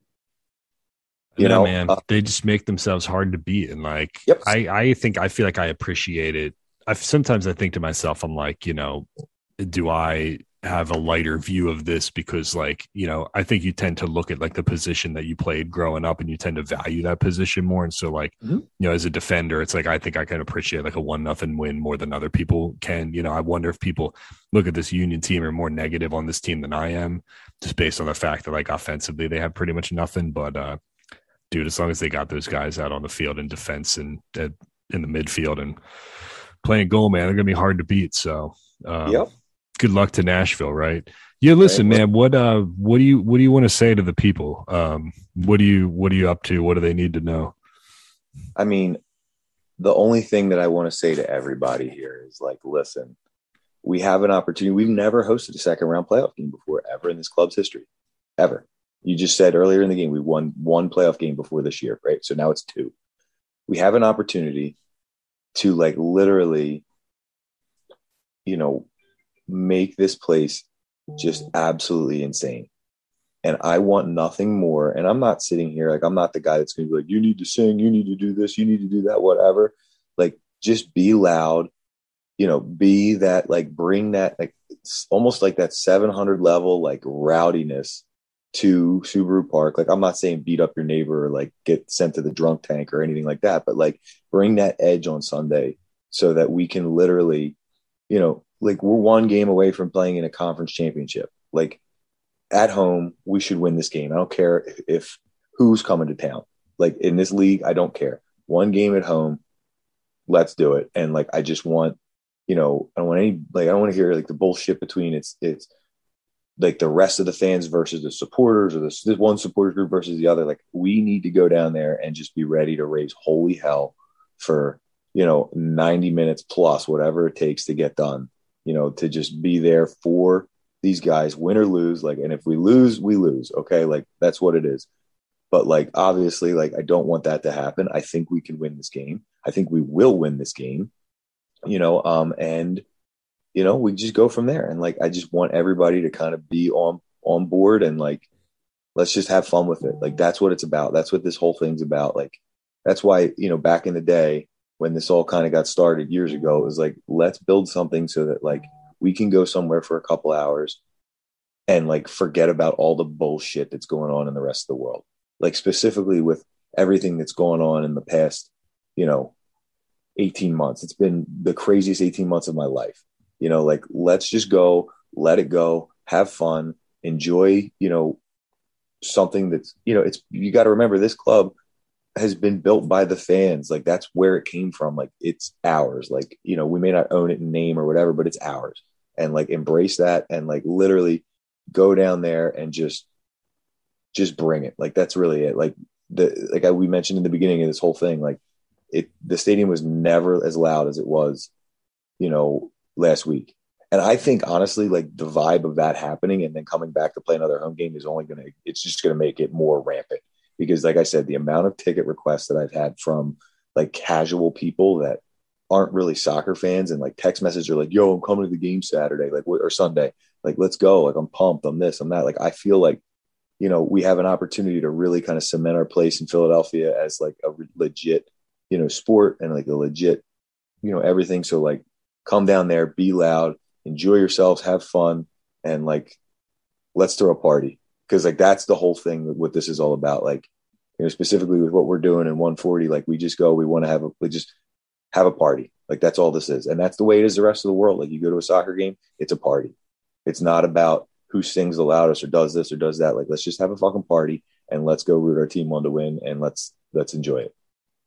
You No, know, man, uh, they just make themselves hard to beat, and like Yep. I, I think I feel like I appreciate it. I sometimes I think to myself, I'm like, you know, do I have a lighter view of this because, like, you know, I think you tend to look at like the position that you played growing up, and you tend to value that position more. And so, like, Mhm. you know, as a defender, it's like I think I can appreciate like a one nothing win more than other people can. You know, I wonder if people look at this Union team are more negative on this team than I am, just based on the fact that like offensively they have pretty much nothing, but. uh Dude, as long as they got those guys out on the field in defense and uh, in the midfield and playing goal, man, they're gonna be hard to beat. So, um, Yep. good luck to Nashville, right? Yeah, listen, Right. man. What uh, what do you what do you want to say to the people? Um, what do you what are you up to? What do they need to know? I mean, the only thing that I want to say to everybody here is like, listen, we have an opportunity. We've never hosted a second round playoff game before, ever in this club's history, ever. You just said earlier in the game, we won one playoff game before this year, right? So now it's two. We have an opportunity to like literally, you know, make this place just absolutely insane. And I want nothing more. And I'm not sitting here, like, I'm not the guy that's going to be like, you need to sing, you need to do this, you need to do that, whatever. Like, just be loud, you know, be that, like, bring that, like, it's almost like that seven hundred level, like, rowdiness to Subaru Park. Like, I'm not saying beat up your neighbor or like get sent to the drunk tank or anything like that, but like bring that edge on Sunday so that we can literally, you know, like we're one game away from playing in a conference championship. Like at home, we should win this game. I don't care if, if who's coming to town. Like in this league, I don't care. One game at home, let's do it. And like, I just want, you know, I don't want any, like, I don't want to hear like the bullshit between it's, it's, like the rest of the fans versus the supporters or this, this one supporter group versus the other. Like we need to go down there and just be ready to raise holy hell for, you know, ninety minutes plus whatever it takes to get done, you know, to just be there for these guys, win or lose. Like, and if we lose, we lose. Okay. Like that's what it is. But like, obviously, like I don't want that to happen. I think we can win this game. I think we will win this game, you know, um, and, you know, we just go from there. And like, I just want everybody to kind of be on, on board and like, let's just have fun with it. Like, that's what it's about. That's what this whole thing's about. Like, that's why, you know, back in the day when this all kind of got started years ago, it was like, let's build something so that like we can go somewhere for a couple hours and like forget about all the bullshit that's going on in the rest of the world. Like specifically with everything that's going on in the past, you know, eighteen months. It's been the craziest eighteen months of my life. You know, like, let's just go, let it go, have fun, enjoy, you know, something that's, you know, it's, you got to remember this club has been built by the fans. Like, that's where it came from. Like, it's ours. Like, you know, we may not own it in name or whatever, but it's ours. And like, embrace that and like, literally go down there and just, just bring it. Like, that's really it. Like, the, like I, we mentioned in the beginning of this whole thing, like, it the stadium was never as loud as it was, you know, last week. And I think honestly, like the vibe of that happening and then coming back to play another home game is only going to, it's just going to make it more rampant because like I said, the amount of ticket requests that I've had from like casual people that aren't really soccer fans and like text messages are like, yo, I'm coming to the game Saturday, like, or Sunday, like, let's go. Like, I'm pumped. I'm this, I'm that. Like, I feel like, you know, we have an opportunity to really kind of cement our place in Philadelphia as like a legit, you know, sport and like a legit, you know, everything. So like, come down there, be loud, enjoy yourselves, have fun, and like, let's throw a party. Cause like, that's the whole thing with what this is all about. Like, you know, specifically with what we're doing in one forty, like we just go, we want to have a, we just have a party. Like that's all this is. And that's the way it is the rest of the world. Like you go to a soccer game, it's a party. It's not about who sings the loudest or does this or does that. Like, let's just have a fucking party and let's go root our team on to win. And let's, let's enjoy it.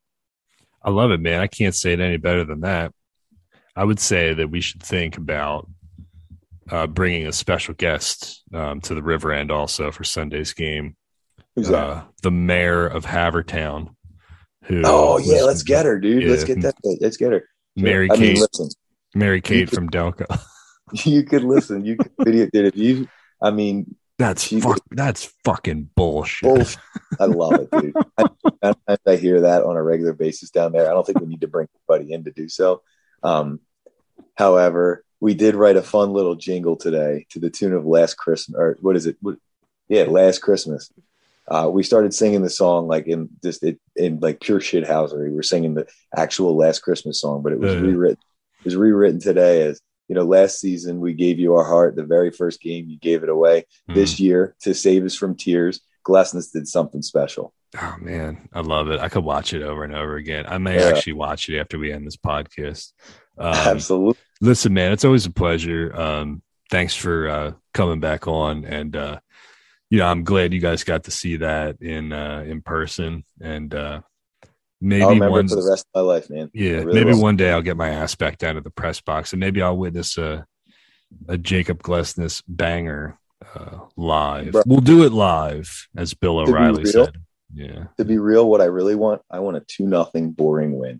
I love it, man. I can't say it any better than that. I would say that we should think about uh, bringing a special guest um, to the River End also for Sunday's game. Who's that? Uh, the mayor of Havertown. Who oh yeah, was, let's get her, dude. Yeah. Let's get that. Let's get her. Mary I Kate. mean, listen, Mary Kate could, from Delco. You could listen. You could video, dude. If you, I mean, that's she, fuck, that's fucking bullshit. bullshit. I love it, dude. I, I, I hear that on a regular basis down there. I don't think we need to bring anybody in to do so. Um, however, we did write a fun little jingle today to the tune of "Last Christmas," or what is it? What, yeah, "Last Christmas." Uh, we started singing the song like in just it, in like pure shithousery. We were singing the actual Last Christmas song, but it was uh, rewritten. It was rewritten today as, you know, last season we gave you our heart. The very first game you gave it away. Mm. This year, to save us from tears, Glesnes did something special. Oh man, I love it. I could watch it over and over again. I may yeah. actually watch it after we end this podcast. Um, Absolutely. Listen, man, it's always a pleasure. Um, thanks for uh, coming back on, and uh, you know, I'm glad you guys got to see that in uh, in person, and uh, maybe I'll remember one, it for the rest of my life, man. Yeah, really maybe will. one day I'll get my ass back down to the press box, and maybe I'll witness a a Jacob Glesnes banger uh, live. Bro, we'll do it live, as Bill O'Reilly real, said. Yeah. To be real, what I really want, I want a two nothing boring win.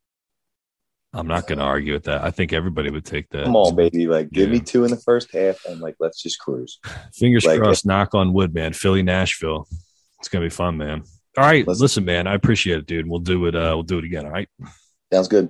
I'm not going to argue with that. I think everybody would take that. Come on, baby. Like, give yeah. me two in the first half, and like, let's just cruise. Fingers like, crossed. It, knock on wood, man. Philly, Nashville. It's going to be fun, man. All right, listen, listen, man. I appreciate it, dude. We'll do it. Uh, we'll do it again. All right. Sounds good.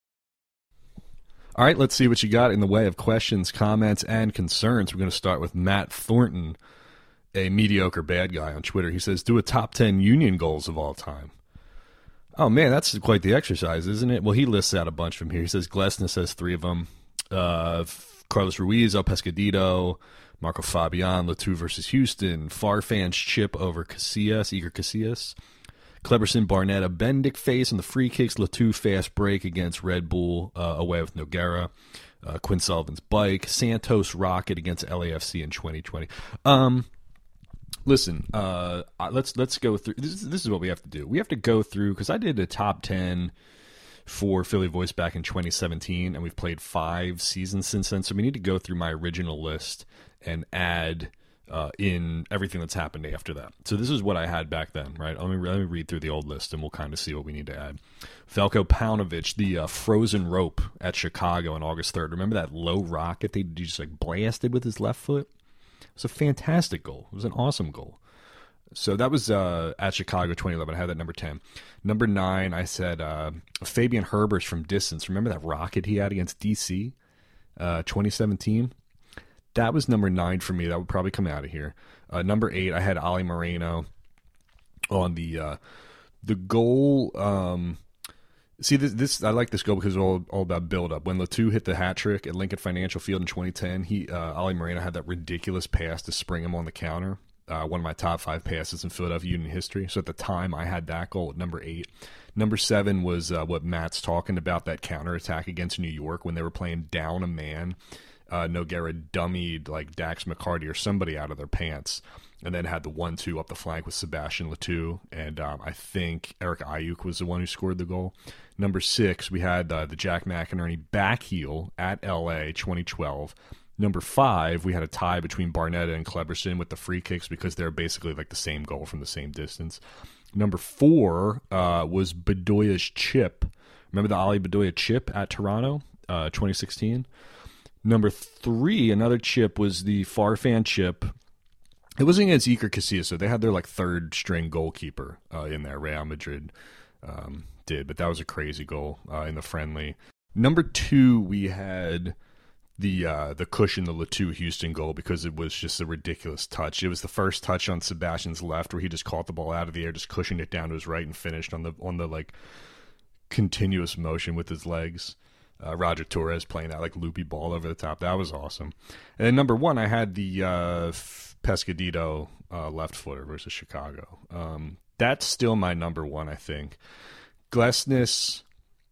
All right. Let's see what you got in the way of questions, comments, and concerns. We're going to start with Matt Thornton, a mediocre bad guy on Twitter. He says, "Do a top ten Union goals of all time." Oh, man, that's quite the exercise, isn't it? Well, he lists out a bunch from here. He says Glesnes has three of them. Uh, Carlos Ruiz, El Pescadito, Marco Fabian, Latou versus Houston, Farfan's chip over Casillas, Iker Casillas, Kleberson, Barnett, a Bendick face on the free kicks, Latou fast break against Red Bull uh, away with Noguera, uh, Quinn Sullivan's bike, Santos rocket against L A F C in twenty twenty. Um... Listen, uh, let's let's go through. This, this is what we have to do. We have to go through, because I did a top ten for Philly Voice back in twenty seventeen, and we've played five seasons since then. So we need to go through my original list and add uh, in everything that's happened after that. So this is what I had back then, right? Let me let me read through the old list, and we'll kind of see what we need to add. Veljko Paunovic, the uh, frozen rope at Chicago on August third. Remember that low rocket they just like blasted with his left foot? It was a fantastic goal. It was an awesome goal. So that was uh, at Chicago twenty eleven. I had that number ten. Number nine, I said uh, Fabian Herbers from distance. Remember that rocket he had against D C uh, twenty seventeen? That was number nine for me. That would probably come out of here. Uh, number eight, I had Ali Moreno on the uh, the goal. Um, see, this, this I like this goal because it's all, all about build-up. When Latou hit the hat trick at Lincoln Financial Field in twenty ten, he uh, Ali Moreno had that ridiculous pass to spring him on the counter. Uh, one of my top five passes in Philadelphia Union history. So at the time, I had that goal at number eight. Number seven was uh, what Matt's talking about, that counterattack against New York when they were playing down a man. Uh, Noguera dummied like Dax McCarty or somebody out of their pants, and then had the one two up the flank with Sebastian Latou. And um, I think Eric Ayuk was the one who scored the goal. Number six, we had uh, the Jack McInerney back heel at L A twenty twelve. Number five, we had a tie between Barnett and Kleberson with the free kicks because they're basically like the same goal from the same distance. Number four uh, was Bedoya's chip. Remember the Ali Bedoya chip at Toronto, uh, twenty sixteen? Number three, another chip, was the Farfan chip. It wasn't against Iker Casillas, so they had their like third string goalkeeper uh, in there. Real Madrid um, did, but that was a crazy goal uh, in the friendly. Number two, we had the uh, the cushion, the Latou Houston goal, because it was just a ridiculous touch. It was the first touch on Sebastian's left where he just caught the ball out of the air, just cushioned it down to his right and finished on the on the like continuous motion with his legs. Uh, Roger Torres playing that like loopy ball over the top. That was awesome. And then number one, I had the uh, Pescadito uh, left footer versus Chicago. Um, that's still my number one, I think. Glesnes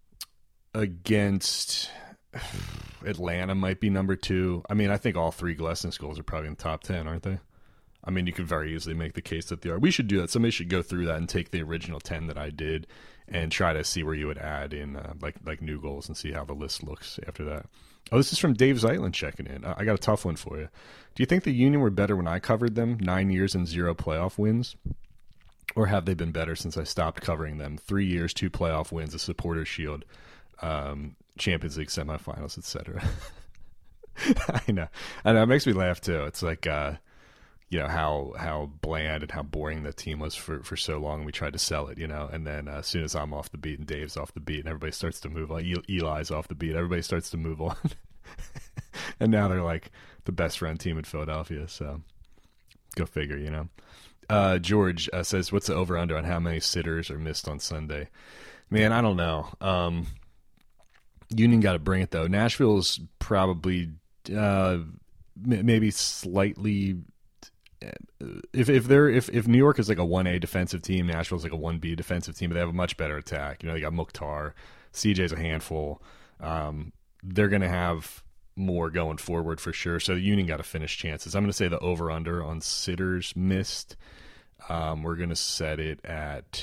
against Atlanta might be number two. I mean, I think all three Glesnes goals are probably in the top ten, aren't they? I mean, you could very easily make the case that they are. We should do that. Somebody should go through that and take the original ten that I did and try to see where you would add in uh, like like new goals and see how the list looks after that. Oh, this is from Dave Zeitlin checking in. I got a tough one for you. Do you think the Union were better when I covered them, nine years and zero playoff wins? Or have they been better since I stopped covering them? Three years, two playoff wins, a Supporters' Shield, um, Champions League semifinals, et cetera. I know. I know. It makes me laugh, too. It's like... Uh, you know, how how bland and how boring the team was for, for so long. We tried to sell it, you know, and then uh, as soon as I'm off the beat and Dave's off the beat and everybody starts to move on, Eli's off the beat, everybody starts to move on. And now they're like the best friend team in Philadelphia, so go figure, you know. Uh, George uh, says, what's the over-under on how many sitters are missed on Sunday? Man, I don't know. Um, Union got to bring it, though. Nashville's probably uh, m- maybe slightly... If if they're if, if New York is like a one A defensive team, Nashville's like a one B defensive team, but they have a much better attack. You know, they got Mukhtar, C J's a handful. Um, they're going to have more going forward for sure. So the Union got to finish chances. I'm going to say the over under on sitters missed. Um, we're going to set it at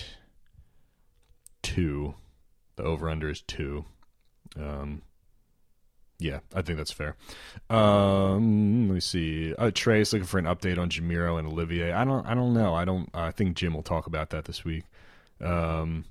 two. The over under is two. Um, Yeah, I think that's fair. Um, let me see. Uh, Trey's looking for an update on Jamiro and Olivier. I don't. I don't know. I don't. I think Jim will talk about that this week. Um,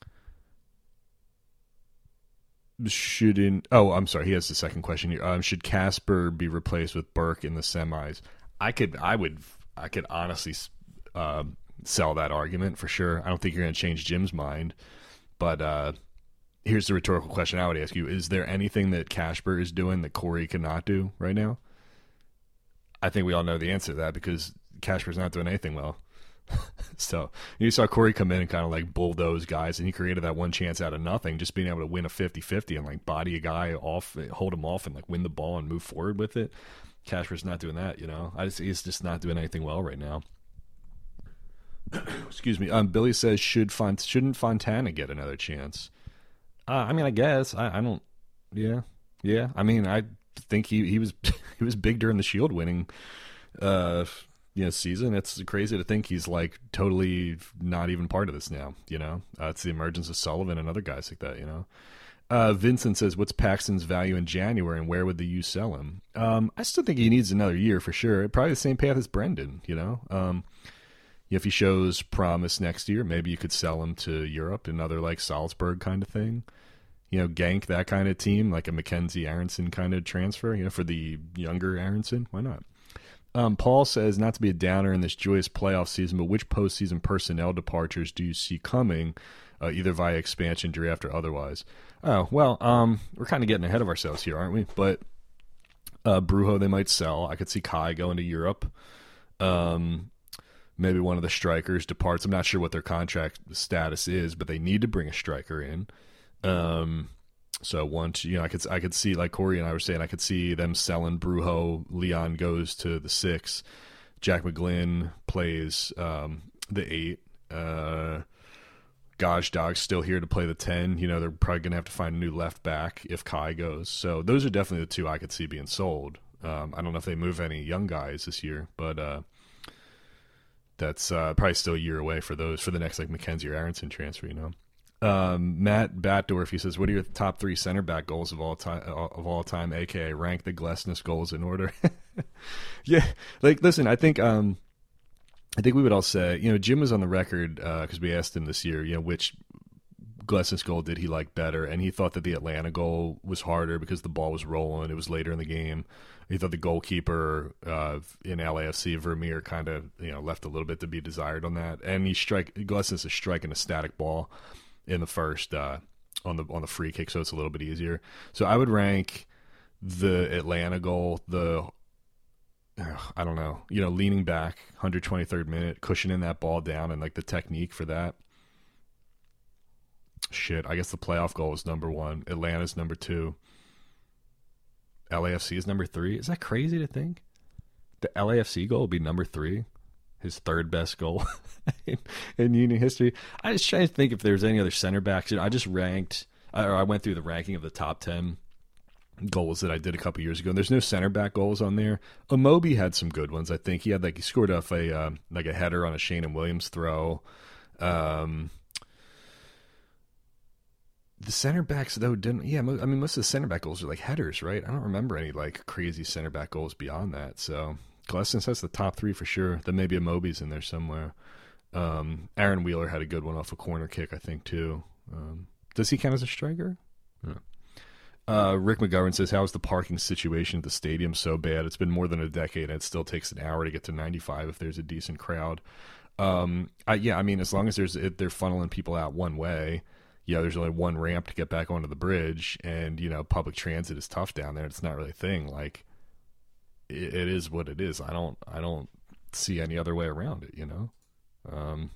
shouldn't. Oh, I'm sorry. He has the second question here. Um, should Casper be replaced with Burke in the semis? I could. I would. I could honestly uh, sell that argument for sure. I don't think you're going to change Jim's mind, but. Uh, Here's the rhetorical question I would ask you. Is there anything that Casper is doing that Corey cannot do right now? I think we all know the answer to that because Casper's not doing anything well. So you saw Corey come in and kind of like bulldoze guys, and he created that one chance out of nothing, just being able to win a fifty-fifty and like body a guy off, hold him off, and like win the ball and move forward with it. Casper's not doing that, you know. I just, he's just not doing anything well right now. Excuse me. Um, Billy says, should Font- shouldn't Fontana get another chance? Uh, I mean, I guess I, I don't. Yeah, yeah. I mean, I think he, he was he was big during the Shield winning, uh, you know, season. It's crazy to think he's like totally not even part of this now. You know, uh, it's the emergence of Sullivan and other guys like that. You know, uh, Vincent says, "What's Paxton's value in January, and where would the U sell him?" Um, I still think he needs another year for sure. Probably the same path as Brendan. You know. Um, If he shows promise next year, maybe you could sell him to Europe, another like Salzburg kind of thing. You know, Genk, that kind of team, like a Mackenzie Aronson kind of transfer, you know, for the younger Aronson. Why not? Um, Paul says, not to be a downer in this joyous playoff season, but which postseason personnel departures do you see coming, uh, either via expansion, draft, or otherwise? Oh, well, um, we're kind of getting ahead of ourselves here, aren't we? But uh, Brujo, they might sell. I could see Kai going to Europe. Um... Maybe one of the strikers departs. I'm not sure what their contract status is, but they need to bring a striker in. Um, so once you know, I could I could see, like Corey and I were saying, I could see them selling Brujo. Leon goes to the six. Jack McGlynn plays um, the eight. Uh, Gaj Dog's still here to play the ten. You know, they're probably gonna have to find a new left back if Kai goes. So those are definitely the two I could see being sold. Um, I don't know if they move any young guys this year, but. Uh, That's uh, probably still a year away for those for the next like Mackenzie or Aronson transfer, you know. Um, Matt Batdorf, he says, "What are your top three center back goals of all time? Of all time, aka rank the Glesnes goals in order." Yeah, like listen, I think um, I think we would all say, you know, Jim was on the record because uh, we asked him this year, you know, which Glesnes goal did he like better, and he thought that the Atlanta goal was harder because the ball was rolling. It was later in the game. He thought the goalkeeper uh, in L A F C, Vermeer, kind of you know left a little bit to be desired on that. And he strike Glesnes is striking a static ball in the first uh, on the on the free kick, so it's a little bit easier. So I would rank the Atlanta goal the. I don't know, you know, leaning back, one hundred twenty-third minute, cushioning that ball down, and like the technique for that. Shit, I guess the playoff goal is number one. Atlanta's number two. L A F C is number three. Is that crazy to think? The L A F C goal will be number three, his third best goal in, in Union history. I was trying to think if there's any other center backs. You know, I just ranked, or I went through the ranking of the top ten goals that I did a couple years ago, and there's no center back goals on there. Amobi had some good ones. I think he had like he scored off a uh, like a header on a Shane and Williams throw. Um, The center backs, though, didn't... Yeah, I mean, most of the center back goals are like headers, right? I don't remember any, like, crazy center back goals beyond that. So, Glesnes has the top three for sure. Then maybe a Moby's in there somewhere. Um, Aaron Wheeler had a good one off a corner kick, I think, too. Um, does he count as a striker? Yeah. Uh, Rick McGovern says, how's the parking situation at the stadium so bad? It's been more than a decade, and it still takes an hour to get to ninety-five if there's a decent crowd. Um, I, yeah, I mean, as long as there's they're funneling people out one way... Yeah, there's only one ramp to get back onto the bridge, and you know, public transit is tough down there. It's not really a thing. Like, it, it is what it is. I don't, I don't see any other way around it. You know, um,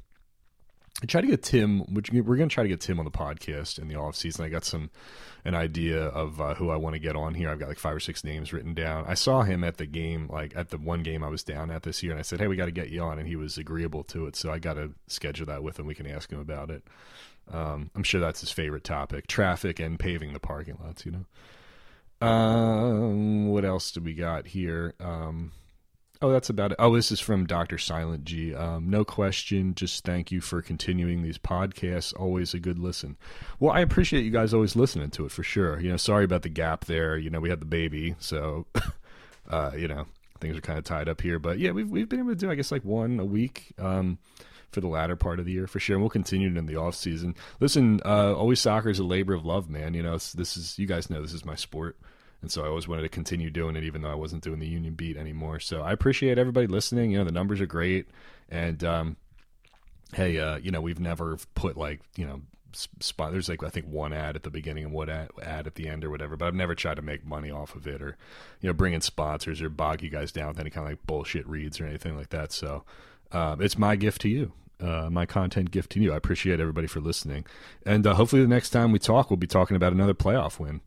I try to get Tim. Which we're going to try to get Tim on the podcast in the off season. I got some an idea of uh, who I want to get on here. I've got like five or six names written down. I saw him at the game, like at the one game I was down at this year, and I said, "Hey, we got to get you on," and he was agreeable to it. So I got to schedule that with him. We can ask him about it. Um, I'm sure that's his favorite topic: traffic and paving the parking lots. You know. Um, what else do we got here? Um, oh, that's about it. Oh, this is from Doctor Silent G. Um, no question. Just thank you for continuing these podcasts. Always a good listen. Well, I appreciate you guys always listening to it for sure. You know, sorry about the gap there. You know, we had the baby, so uh, you know, things are kind of tied up here. But yeah, we've we've been able to do, I guess, like one a week. Um, for the latter part of the year, for sure. And we'll continue it in the off season. Listen, uh, always soccer is a labor of love, man. You know, it's, this is, you guys know this is my sport. And so I always wanted to continue doing it, even though I wasn't doing the Union beat anymore. So I appreciate everybody listening. You know, the numbers are great. And, um, hey, uh, you know, we've never put like, you know, spot. There's like, I think one ad at the beginning and one ad, ad at the end or whatever, but I've never tried to make money off of it or, you know, bring in sponsors or bog you guys down with any kind of like bullshit reads or anything like that. So, um, it's my gift to you, uh, my content gift to you. I appreciate everybody for listening. And, uh, hopefully the next time we talk, we'll be talking about another playoff win.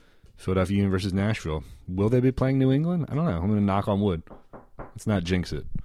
Philadelphia Union versus Nashville. Will they be playing New England? I don't know. I'm going to knock on wood. Let's not jinx it.